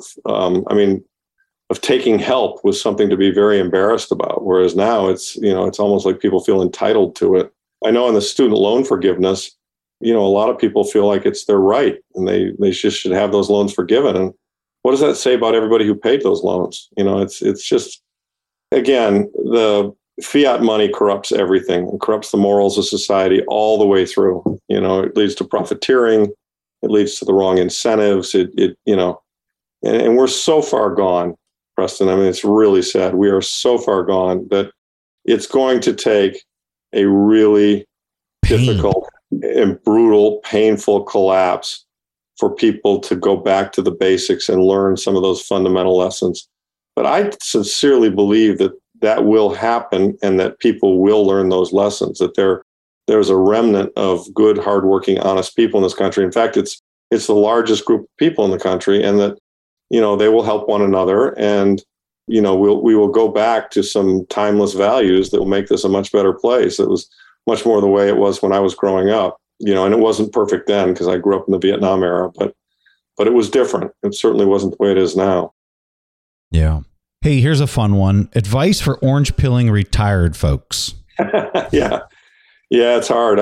taking help was something to be very embarrassed about. Whereas now it's almost like people feel entitled to it. I know in the student loan forgiveness, a lot of people feel like it's their right, and they just should have those loans forgiven. And what does that say about everybody who paid those loans? It's just, again, the fiat money corrupts everything. It corrupts the morals of society all the way through. It leads to profiteering. It leads to the wrong incentives. And we're so far gone, Preston. It's really sad. We are so far gone that it's going to take a really difficult and brutal, painful collapse for people to go back to the basics and learn some of those fundamental lessons. But I sincerely believe that will happen, and that people will learn those lessons, that there's a remnant of good, hardworking, honest people in this country. In fact, it's the largest group of people in the country, and that, they will help one another. And, we will go back to some timeless values that will make this a much better place. It was much more the way it was when I was growing up, and it wasn't perfect then because I grew up in the Vietnam era, but it was different. It certainly wasn't the way it is now. Yeah. Hey, here's a fun one. Advice for orange pilling retired folks. Yeah, it's hard.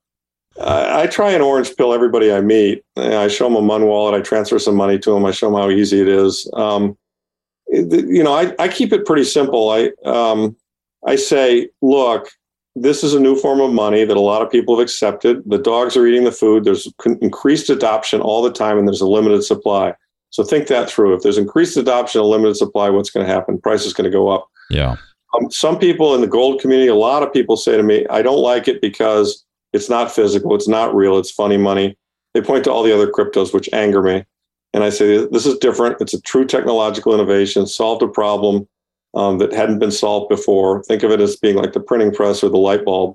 I try and orange pill everybody I meet. I show them a Mun wallet. I transfer some money to them. I show them how easy it is. I keep it pretty simple. I say, look, this is a new form of money that a lot of people have accepted. The dogs are eating the food. There's increased adoption all the time, and there's a limited supply. So think that through. If there's increased adoption, a limited supply, what's going to happen? Price is going to go up. Yeah. Some people in the gold community, a lot of people say to me, I don't like it because it's not physical, it's not real, it's funny money. They point to all the other cryptos, which anger me. And I say, this is different. It's a true technological innovation, solved a problem that hadn't been solved before. Think of it as being like the printing press or the light bulb.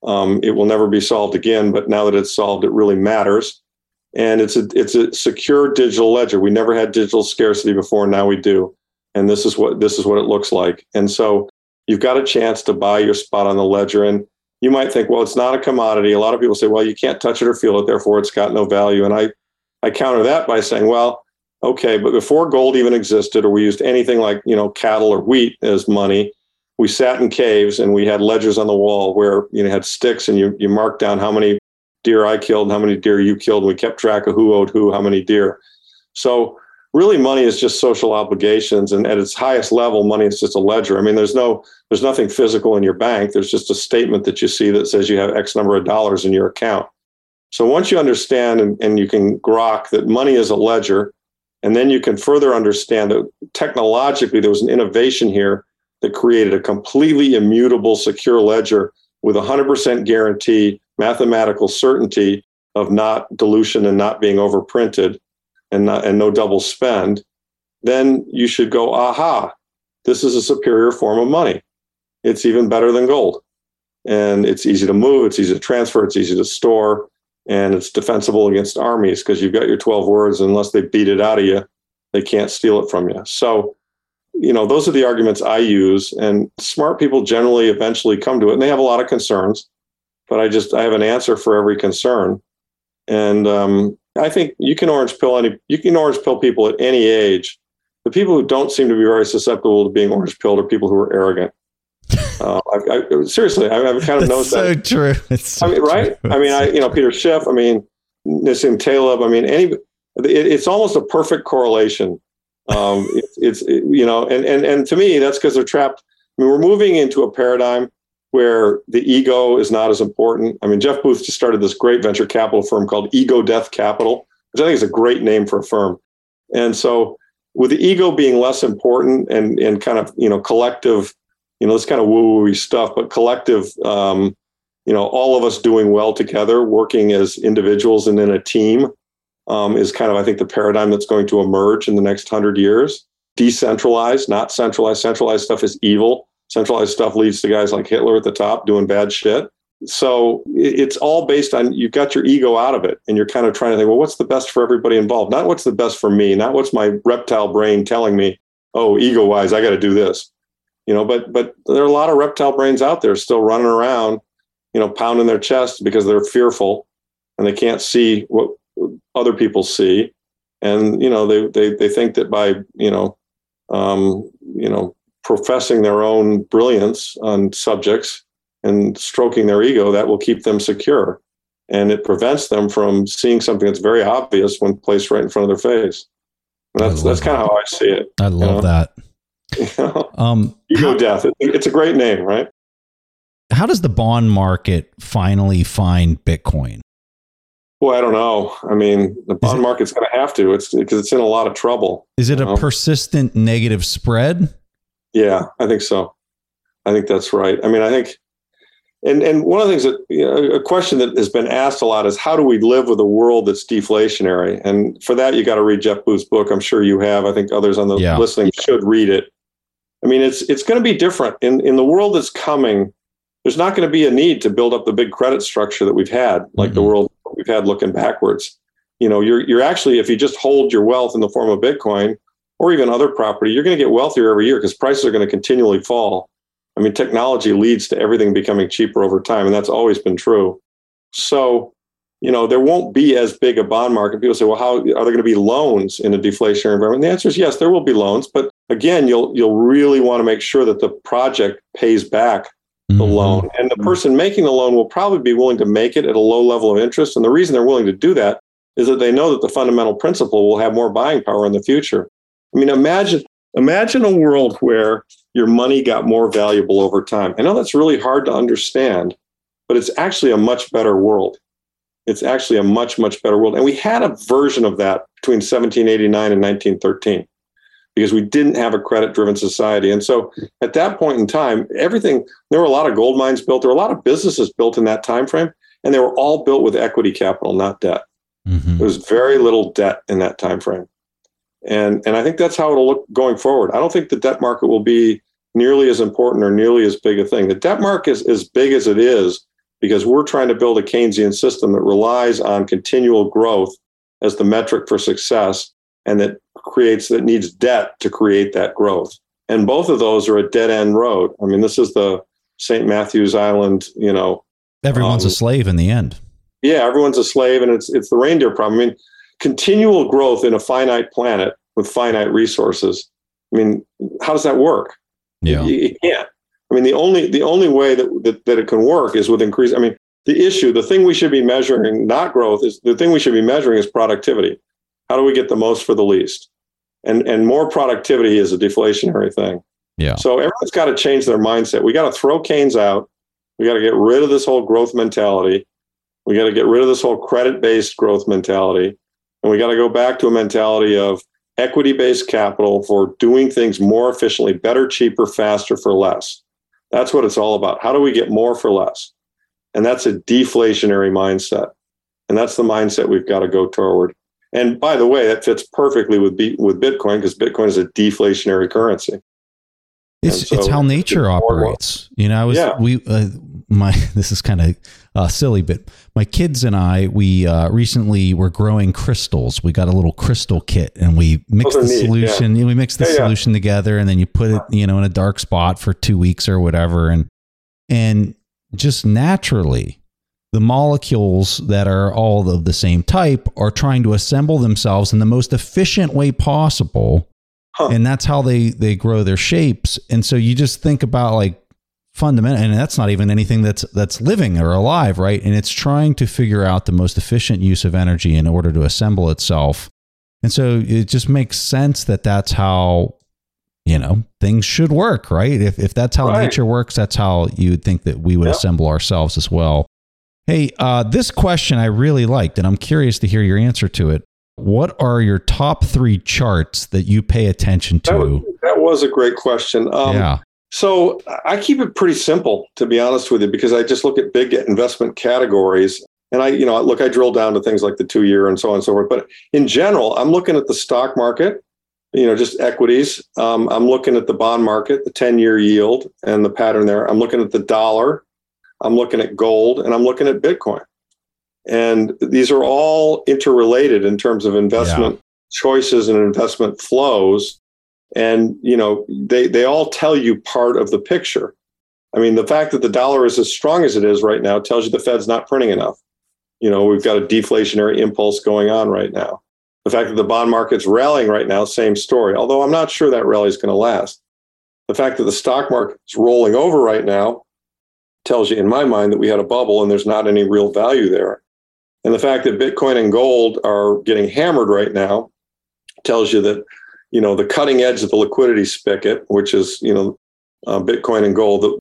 It will never be solved again, but now that it's solved, it really matters. And it's a secure digital ledger. We never had digital scarcity before, now we do. And this is what it looks like. And so you've got a chance to buy your spot on the ledger. And you might think, well, it's not a commodity. A lot of people say, well, you can't touch it or feel it, therefore it's got no value. And I counter that by saying, well, okay, but before gold even existed, or we used anything like, cattle or wheat as money, we sat in caves and we had ledgers on the wall where you had sticks and you marked down how many deer I killed, how many deer you killed. We kept track of who owed who, how many deer. So really, money is just social obligations, and at its highest level, money is just a ledger. I mean, there's nothing physical in your bank. There's just a statement that you see that says you have X number of dollars in your account. So once you understand and you can grok that money is a ledger, and then you can further understand that technologically there was an innovation here that created a completely immutable, secure ledger with 100% guarantee, mathematical certainty of not dilution and not being overprinted, and no double spend, then you should go, aha, this is a superior form of money. It's even better than gold. And it's easy to move, it's easy to transfer, it's easy to store, and it's defensible against armies because you've got your 12 words. Unless they beat it out of you, they can't steal it from you. So, those are the arguments I use, and smart people generally eventually come to it, and they have a lot of concerns, but I have an answer for every concern. And I think you can orange pill people at any age. The people who don't seem to be very susceptible to being orange pilled are people who are arrogant. Seriously, I've kind of noticed that. It's so true. It's so right? True. I mean, Peter Schiff, Nassim Taleb, it's almost a perfect correlation. And to me, that's because they're trapped. We're moving into a paradigm where the ego is not as important. Jeff Booth just started this great venture capital firm called Ego Death Capital, which I think is a great name for a firm. And so with the ego being less important and kind of, collective, this kind of woo-woo stuff, but collective, all of us doing well together, working as individuals and in a team is kind of, I think, the paradigm that's going to emerge in the next 100 years. Decentralized, not centralized. Centralized stuff is evil. Centralized stuff leads to guys like Hitler at the top doing bad shit. So it's all based on, you've got your ego out of it, and you're kind of trying to think, well, what's the best for everybody involved? Not what's the best for me, not what's my reptile brain telling me, oh, ego-wise, I got to do this. But there are a lot of reptile brains out there still running around, pounding their chest because they're fearful and they can't see what other people see. And, they think that by, professing their own brilliance on subjects and stroking their ego, that will keep them secure. And it prevents them from seeing something that's very obvious when placed right in front of their face. And that's kind of how I see it. I love that. Ego death. It's a great name, right? How does the bond market finally find Bitcoin? Boy, I don't know. The bond market's going to have to. It's because it's in a lot of trouble. Is it a persistent negative spread? Yeah, I think so. I think that's right. I think, and one of the things that, a question that has been asked a lot is, how do we live with a world that's deflationary? And for that, you got to read Jeff Booth's book. I'm sure you have. I think others on the listening should read it. It's going to be different in the world that's coming. There's not going to be a need to build up the big credit structure that we've had, like the world we've had looking backwards. You're actually, if you just hold your wealth in the form of Bitcoin or even other property, you're going to get wealthier every year because prices are going to continually fall. Technology leads to everything becoming cheaper over time, and that's always been true. So, there won't be as big a bond market. People say, well, how are there going to be loans in a deflationary environment? And the answer is yes, there will be loans, but again, you'll really want to make sure that the project pays back the loan, and the person making the loan will probably be willing to make it at a low level of interest. And the reason they're willing to do that is that they know that the fundamental principle will have more buying power in the future. Imagine Imagine a world where your money got more valuable over time. I know that's really hard to understand, but it's actually a much better world. It's actually a much, much better world. And we had a version of that between 1789 and 1913 because we didn't have a credit-driven society. And so at that point in time, there were a lot of gold mines built. There were a lot of businesses built in that time frame, and they were all built with equity capital, not debt. Mm-hmm. There was very little debt in that time frame. And I think that's how it'll look going forward. I don't think the debt market will be nearly as important or nearly as big a thing. The debt market is as big as it is because we're trying to build a Keynesian system that relies on continual growth as the metric for success, and that needs debt to create that growth. And both of those are a dead end road. I mean, this is the St. Matthew's Island, everyone's a slave in the end. Yeah, everyone's a slave, and it's the reindeer problem. I mean, continual growth in a finite planet with finite resources. I mean, how does that work? Yeah, you can't. I mean, the only way that it can work is with increase. I mean, the thing we should be measuring, not growth, is the thing we should be measuring is productivity. How do we get the most for the least? And more productivity is a deflationary thing. Yeah. So everyone's got to change their mindset. We got to throw Keynes out. We got to get rid of this whole growth mentality. We got to get rid of this whole credit-based growth mentality. And we got to go back to a mentality of equity-based capital for doing things more efficiently, better, cheaper, faster, for less. That's what it's all about. How do we get more for less? And that's a deflationary mindset. And that's the mindset we've got to go toward. And by the way, that fits perfectly with Bitcoin, because Bitcoin is a deflationary currency. It's how nature operates. This is kind of silly, but my kids and I, we recently were growing crystals. We got a little crystal kit, and we mixed the solution. Yeah. We mixed the solution together, and then you put it, in a dark spot for 2 weeks or whatever, and just naturally, the molecules that are all of the same type are trying to assemble themselves in the most efficient way possible. Huh. And that's how they grow their shapes. And so you just think about like fundamental, and that's not even anything that's living or alive, right? And it's trying to figure out the most efficient use of energy in order to assemble itself. And so it just makes sense that that's how, things should work, right? If that's how nature works, that's how you would think that we would assemble ourselves as well. Hey, this question I really liked, and I'm curious to hear your answer to it. What are your top 3 charts that you pay attention to? That was a great question. So I keep it pretty simple, to be honest with you, because I just look at big investment categories. And I drill down to things like the 2-year and so on and so forth. But in general, I'm looking at the stock market, just equities. I'm looking at the bond market, the 10-year yield and the pattern there. I'm looking at the dollar. I'm looking at gold, and I'm looking at Bitcoin. And these are all interrelated in terms of investment choices and investment flows. And, they all tell you part of the picture. I mean, the fact that the dollar is as strong as it is right now tells you the Fed's not printing enough. We've got a deflationary impulse going on right now. The fact that the bond market's rallying right now, same story, although I'm not sure that rally is going to last. The fact that the stock market's rolling over right now tells you, in my mind, that we had a bubble and there's not any real value there. And the fact that Bitcoin and gold are getting hammered right now tells you that, the cutting edge of the liquidity spigot, which is, Bitcoin and gold,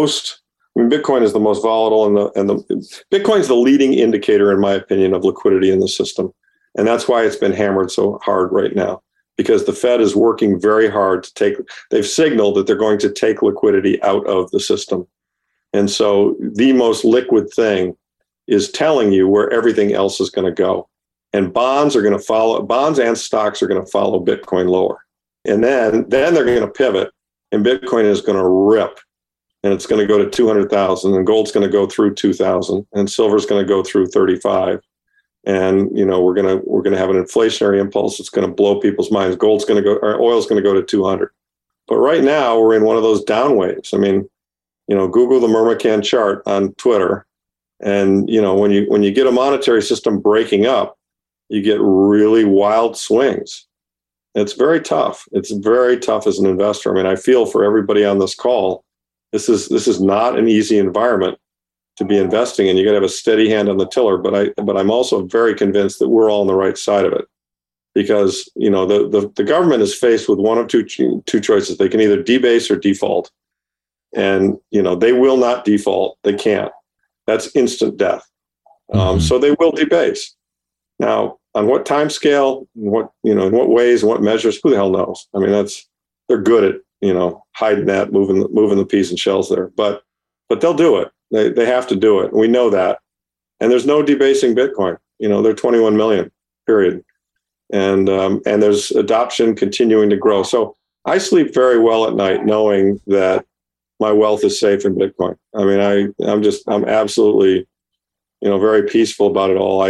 Bitcoin is the most volatile, and Bitcoin's the leading indicator, in my opinion, of liquidity in the system. And that's why it's been hammered so hard right now, because the Fed is working very hard they've signaled that they're going to take liquidity out of the system. And so the most liquid thing is telling you where everything else is going to go. And bonds and stocks are going to follow Bitcoin lower. And then they're going to pivot, and Bitcoin is going to rip, and it's going to go to 200,000, and gold's going to go through 2,000, and silver's going to go through 35. And, we're going to have an inflationary impulse. It's going to blow people's minds. Oil's going to go to 200. But right now we're in one of those down waves. I mean, Google the Murmachan chart on Twitter. And, when you get a monetary system breaking up, you get really wild swings. It's very tough. It's very tough as an investor. I mean, I feel for everybody on this call. This is not an easy environment to be investing in. You got to have a steady hand on the tiller. But I'm also very convinced that we're all on the right side of it. because, the government is faced with one of two choices. They can either debase or default. And, they will not default. They can't. That's instant death. So they will debase. Now, on what time scale, in what ways and what measures, who the hell knows? I mean, they're good at, hiding that, moving the peas and shells there. But they'll do it. They have to do it. We know that. And there's no debasing Bitcoin. They're 21 million, period. And there's adoption continuing to grow. So I sleep very well at night knowing that my wealth is safe in Bitcoin. I mean, I'm absolutely, very peaceful about it all.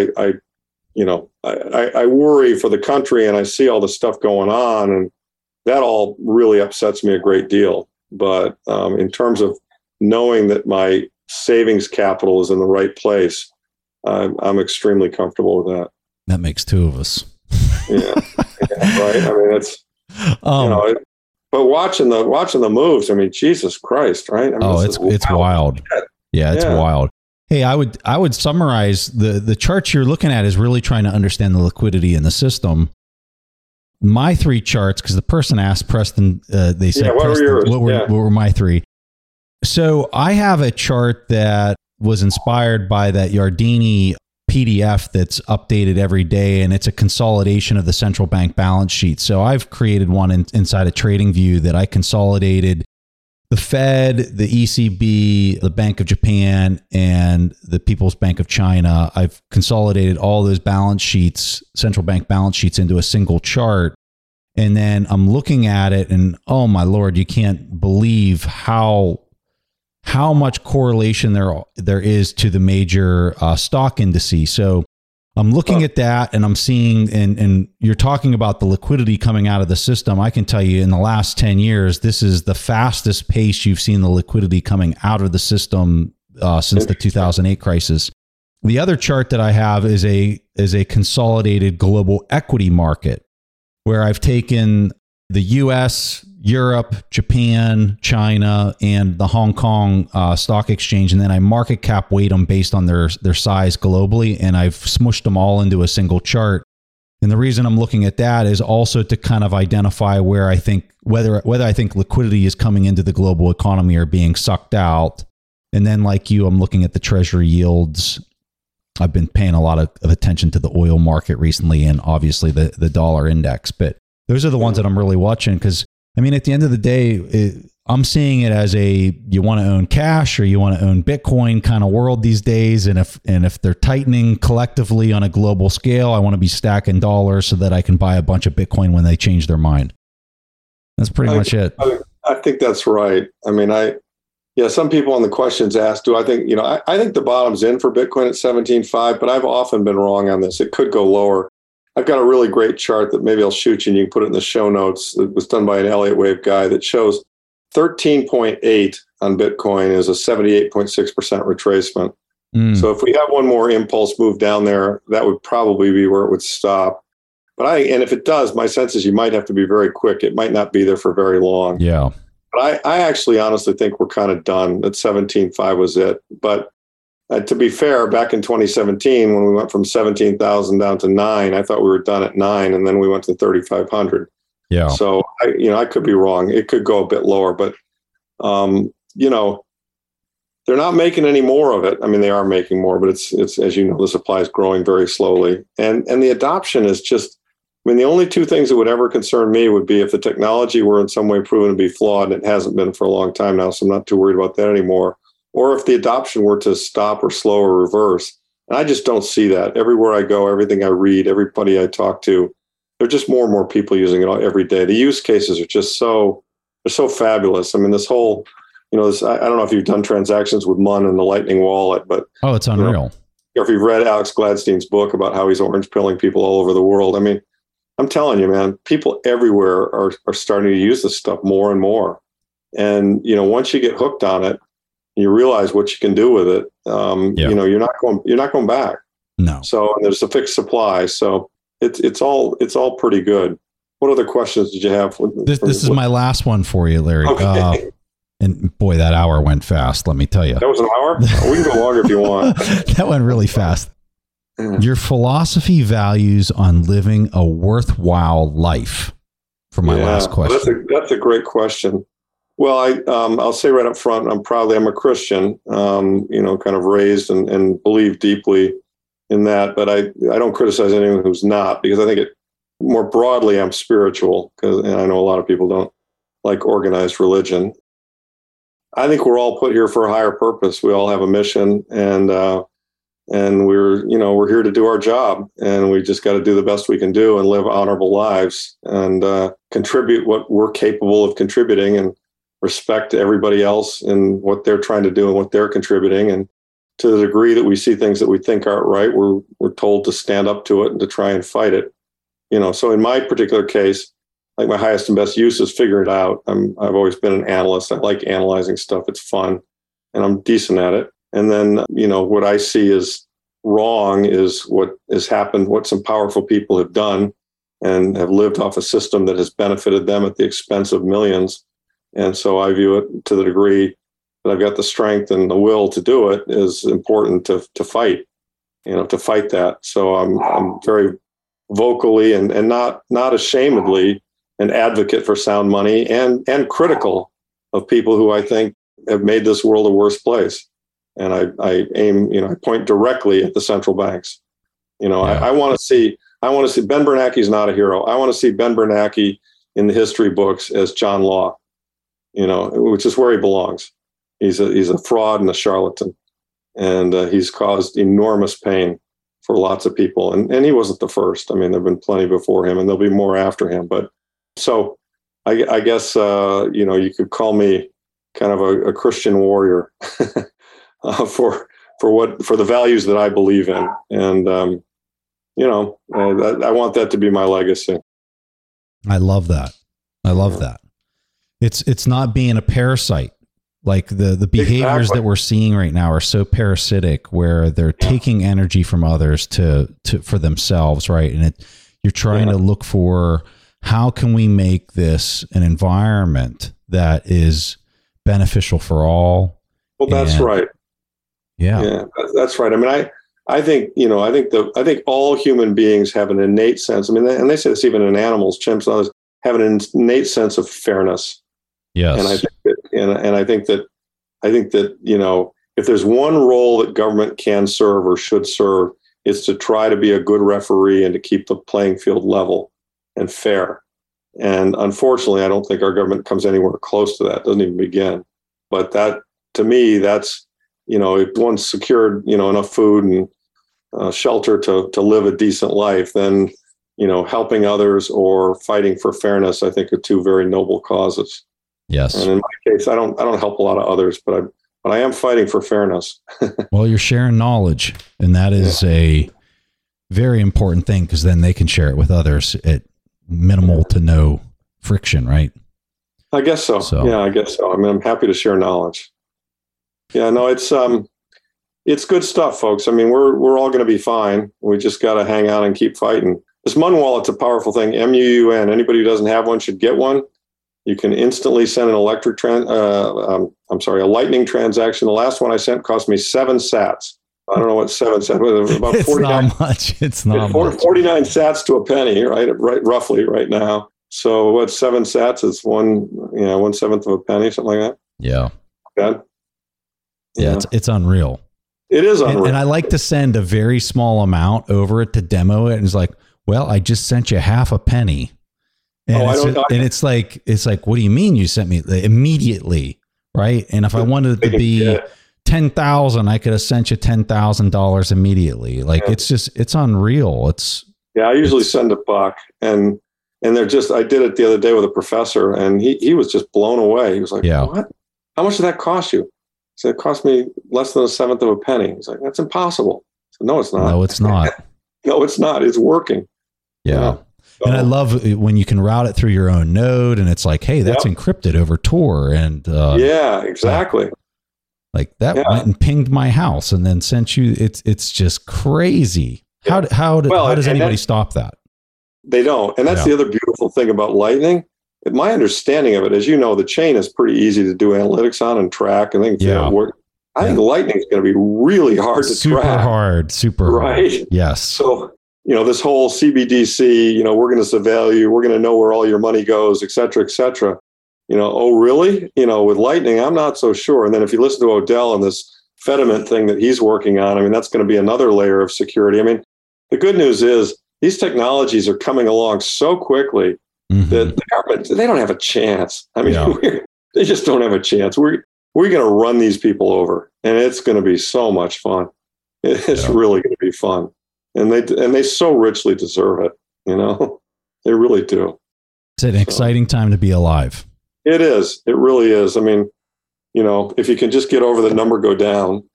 I worry for the country, and I see all the stuff going on, and that all really upsets me a great deal. But in terms of knowing that my savings capital is in the right place, I'm extremely comfortable with that. That makes two of us. Yeah, right. I mean, it's but watching the moves. I mean, Jesus Christ, right? I mean, it's wild. Yeah, it's wild. Hey, I would summarize the chart you're looking at is really trying to understand the liquidity in the system. My three charts, because the person asked Preston, they said, what were yours? What were my three? So I have a chart that was inspired by that Yardeni PDF that's updated every day, and it's a consolidation of the central bank balance sheet. So I've created one inside of TradingView that I consolidated the Fed, the ECB, the Bank of Japan, and the People's Bank of China. I've consolidated all those balance sheets, central bank balance sheets, into a single chart. And then I'm looking at it and, oh my Lord, you can't believe how much correlation there is to the major stock indices. So I'm looking at that and I'm seeing, and you're talking about the liquidity coming out of the system. I can tell you in the last 10 years, this is the fastest pace you've seen the liquidity coming out of the system since the 2008 crisis. The other chart that I have is a consolidated global equity market, where I've taken the US, Europe, Japan, China, and the Hong Kong stock exchange, and then I market cap weight them based on their size globally, and I've smushed them all into a single chart. And the reason I'm looking at that is also to kind of identify where I think whether I think liquidity is coming into the global economy or being sucked out. And then, like you, I'm looking at the treasury yields. I've been paying a lot of attention to the oil market recently, and obviously the dollar index. But those are the ones that I'm really watching, because I mean, at the end of the day, I'm seeing it as you want to own cash or you want to own Bitcoin kind of world these days. And if they're tightening collectively on a global scale, I want to be stacking dollars so that I can buy a bunch of Bitcoin when they change their mind. That's pretty much it. I think that's right. I mean, some people on the questions asked, do I think, I think the bottom's in for Bitcoin at 17.5, but I've often been wrong on this. It could go lower. I've got a really great chart that maybe I'll shoot you and you can put it in the show notes. It was done by an Elliott Wave guy that shows 13.8 on Bitcoin is a 78.6% retracement. So if we have one more impulse move down there, that would probably be where it would stop. And if it does, my sense is you might have to be very quick. It might not be there for very long. Yeah. But I actually honestly think we're kind of done. That 17.5 was it. But to be fair, back in 2017, when we went from 17,000 down to 9, I thought we were done at 9, and then we went to 3,500. Yeah. So I could be wrong. It could go a bit lower, but they're not making any more of it. I mean, they are making more, but it's as you know, the supply is growing very slowly, and the adoption is just. I mean, the only two things that would ever concern me would be if the technology were in some way proven to be flawed, and it hasn't been for a long time now, so I'm not too worried about that anymore. Or if the adoption were to stop or slow or reverse. And I just don't see that. Everywhere I go, everything I read, everybody I talk to, there are just more and more people using it every day. The use cases are just so fabulous. I mean, this whole, I don't know if you've done transactions with MUN and the Lightning Wallet, but it's unreal. Or if you've read Alex Gladstein's book about how he's orange pilling people all over the world. I mean, I'm telling you, man, people everywhere are starting to use this stuff more and more. And, once you get hooked on it, you realize what you can do with it. You're not going back. No. So and there's a fixed supply. So it's all pretty good. What other questions did you have? This is my last one for you, Larry. Okay. And boy, that hour went fast. Let me tell you. That was an hour? We can go longer if you want. That went really fast. Your philosophy values on living a worthwhile life. For my last question. That's a great question. Well, I'll say right up front, I'm a Christian, kind of raised and believe deeply in that, but I don't criticize anyone who's not, because I think more broadly, I'm spiritual, and I know a lot of people don't like organized religion. I think we're all put here for a higher purpose. We all have a mission, and we're here to do our job, and we just got to do the best we can do and live honorable lives and contribute what we're capable of contributing, and respect everybody else in what they're trying to do and what they're contributing. And to the degree that we see things that we think aren't right, we're told to stand up to it and to try and fight it. So in my particular case, like, my highest and best use is figure it out. I've always been an analyst. I like analyzing stuff. It's fun, and I'm decent at it. And then, what I see is wrong is what has happened, what some powerful people have done and have lived off a system that has benefited them at the expense of millions. And so I view it, to the degree that I've got the strength and the will to do it, is important to fight, to fight that. So I'm very vocally and not ashamedly an advocate for sound money and critical of people who I think have made this world a worse place. And I aim, I point directly at the central banks. I want to see Ben Bernanke is not a hero. I want to see Ben Bernanke in the history books as John Law, which is where he belongs. He's a fraud and a charlatan, and he's caused enormous pain for lots of people. And he wasn't the first. I mean, there've been plenty before him, and there'll be more after him. But so I guess you could call me kind of a Christian warrior. For the values that I believe in. And, I want that to be my legacy. I love that. That. It's not being a parasite. Like the behaviors that we're seeing right now are so parasitic, where they're taking energy from others for themselves. Right. And you're trying to look for, how can we make this an environment that is beneficial for all? Well, that's right. Yeah, that's right. I mean, I think all human beings have an innate sense. I mean, and they say this even in animals, chimps, and others have an innate sense of fairness. Yes. And I think that if there's one role that government can serve or should serve, it's to try to be a good referee and to keep the playing field level and fair. And unfortunately, I don't think our government comes anywhere close to that. It doesn't even begin. But that, to me, that's, if one's secured, enough food and shelter to live a decent life, then, helping others or fighting for fairness, I think, are two very noble causes. Yes. And in my case, I don't help a lot of others, but I am fighting for fairness. Well, you're sharing knowledge, and that is a very important thing, because then they can share it with others at minimal to no friction, right? I guess so. Yeah, I guess so. I mean, I'm happy to share knowledge. Yeah, no, it's good stuff, folks. I mean, we're all going to be fine. We just got to hang out and keep fighting. This Mun Wallet's a powerful thing. MUUN. Anybody who doesn't have one should get one. You can instantly send an a lightning transaction. The last one I sent cost me 7 sats. I don't know what 7 sats was. About it's 49. Not much. It's not much. 49 sats to a penny, right? Roughly right now. So what, 7 sats is 1/7 of a penny, something like that. Yeah. Okay. Yeah, it's unreal. It is unreal. And I like to send a very small amount over it to demo it. And it's like, well, I just sent you half a penny. And it's like, what do you mean you sent me immediately? Right. And if I wanted it to be 10,000, I could have sent you $10,000 immediately. Like, it's unreal. I usually send $1, and they're just, I did it the other day with a professor, and he was just blown away. He was like, what? How much did that cost you? He said, it cost me less than 1/7 of a penny. He's like, that's impossible. I said, no, it's not. No, it's not. No, it's not. It's working. Yeah. So, and I love when you can route it through your own node, and it's like, hey, that's encrypted over Tor. And yeah, exactly. Like that went and pinged my house and then sent you. It's just crazy. Yeah. How does anybody stop that? They don't. And that's the other beautiful thing about Lightning. My understanding of it, as you know, the chain is pretty easy to do analytics on and track. I think I think Lightning is going to be really hard to track. Super hard. Yes. So, this whole CBDC, we're going to surveil you. We're going to know where all your money goes, et cetera, et cetera. Oh, really? With Lightning, I'm not so sure. And then if you listen to Odell and this Fediment thing that he's working on, that's going to be another layer of security. The good news is these technologies are coming along so quickly that the government, they don't have a chance. They just don't have a chance. We're going to run these people over, and it's going to be so much fun. It's really going to be fun. And they so richly deserve it. They really do. It's an exciting time to be alive. It is. It really is. If you can just get over the number go down.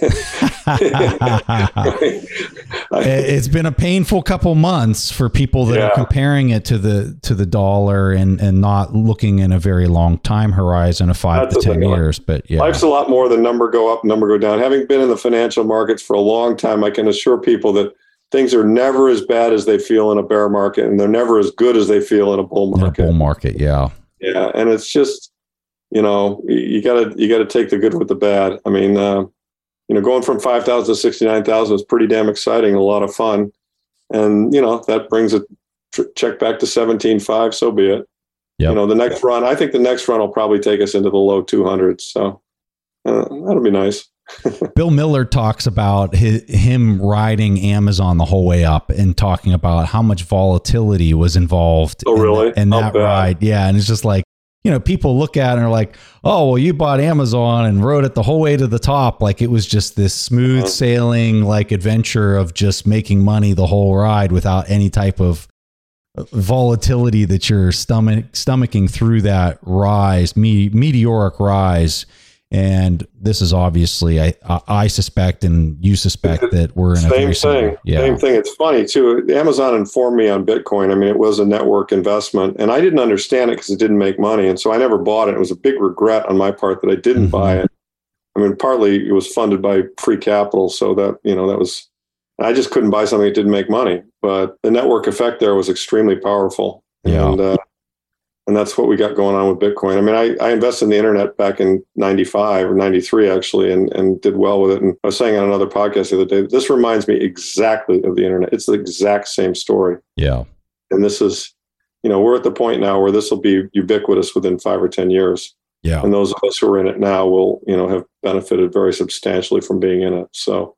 It's been a painful couple months for people that are comparing it to the dollar and not looking in a very long time horizon of 5 to 10 years. But life's a lot more than number go up, number go down. Having been in the financial markets for a long time, I can assure people that things are never as bad as they feel in a bear market, and they're never as good as they feel in a bull market. In a bull market, yeah. Yeah, and it's just, you got to take the good with the bad. Going from 5,000 to 69,000 is pretty damn exciting, a lot of fun, and that brings a check back to 17.5. So be it. Yep. The next run, I think the next run will probably take us into the low 200s. So that'll be nice. Bill Miller talks about him riding Amazon the whole way up and talking about how much volatility was involved in that ride. Yeah. And it's just like, people look at it and are like, oh, well, you bought Amazon and rode it the whole way to the top. Like it was just this smooth sailing, adventure of just making money the whole ride without any type of volatility that you're stomaching through that rise, meteoric rise. And this is obviously, I suspect, and you suspect that we're in a same thing. Same thing. It's funny too. Amazon informed me on Bitcoin. It was a network investment, and I didn't understand it because it didn't make money, and so I never bought it. It was a big regret on my part that I didn't buy it. Partly it was funded by free capital, so that that was. I just couldn't buy something that didn't make money, but the network effect there was extremely powerful. Yeah. And that's what we got going on with Bitcoin. I invested in the internet back in 95 or 93, actually, and did well with it. And I was saying on another podcast the other day, this reminds me exactly of the internet. It's the exact same story. Yeah. And this is, we're at the point now where this will be ubiquitous within 5 or 10 years. Yeah. And those of us who are in it now will, have benefited very substantially from being in it. So,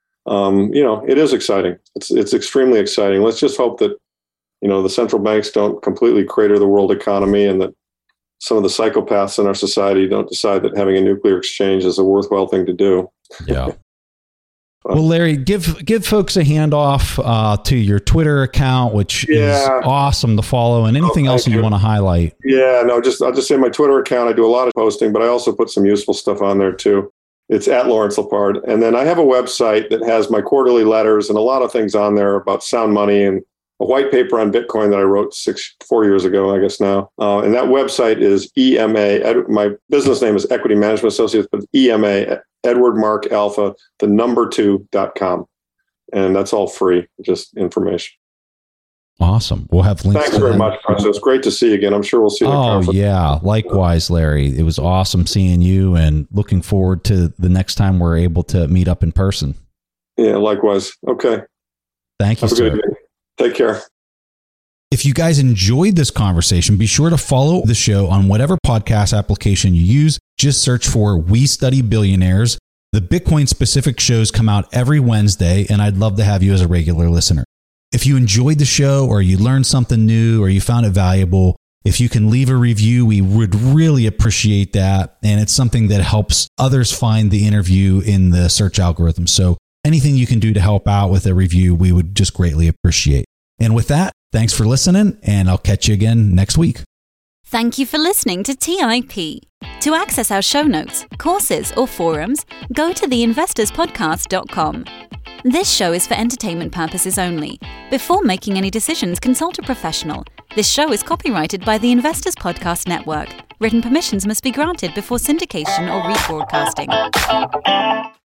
it is exciting. It's extremely exciting. Let's just hope that, the central banks don't completely crater the world economy, and that some of the psychopaths in our society don't decide that having a nuclear exchange is a worthwhile thing to do. Yeah. Well, Larry, give folks a handoff to your Twitter account, which is awesome to follow, and anything else that you want to highlight. Yeah, no, I'll just say my Twitter account. I do a lot of posting, but I also put some useful stuff on there too. It's at Lawrence Lepard. And then I have a website that has my quarterly letters and a lot of things on there about sound money, and a white paper on Bitcoin that I wrote 4 years ago, I guess now. And that website is EMA. My business name is Equity Management Associates, but EMA, Edward Mark Alpha, the number 2.com. And that's all free, just information. Awesome. We'll have links. Thanks very much, Preston. It's great to see you again. I'm sure we'll see you at the conference. Oh, yeah. Likewise, Larry. It was awesome seeing you, and looking forward to the next time we're able to meet up in person. Yeah, likewise. Okay. Thank you, sir. Have a good day. Take care. If you guys enjoyed this conversation, be sure to follow the show on whatever podcast application you use. Just search for We Study Billionaires. The Bitcoin specific shows come out every Wednesday, and I'd love to have you as a regular listener. If you enjoyed the show, or you learned something new, or you found it valuable, if you can leave a review, we would really appreciate that. And it's something that helps others find the interview in the search algorithm. So anything you can do to help out with a review, we would just greatly appreciate. And with that, thanks for listening, and I'll catch you again next week. Thank you for listening to TIP. To access our show notes, courses, or forums, go to theinvestorspodcast.com. This show is for entertainment purposes only. Before making any decisions, consult a professional. This show is copyrighted by the Investors Podcast Network. Written permissions must be granted before syndication or rebroadcasting.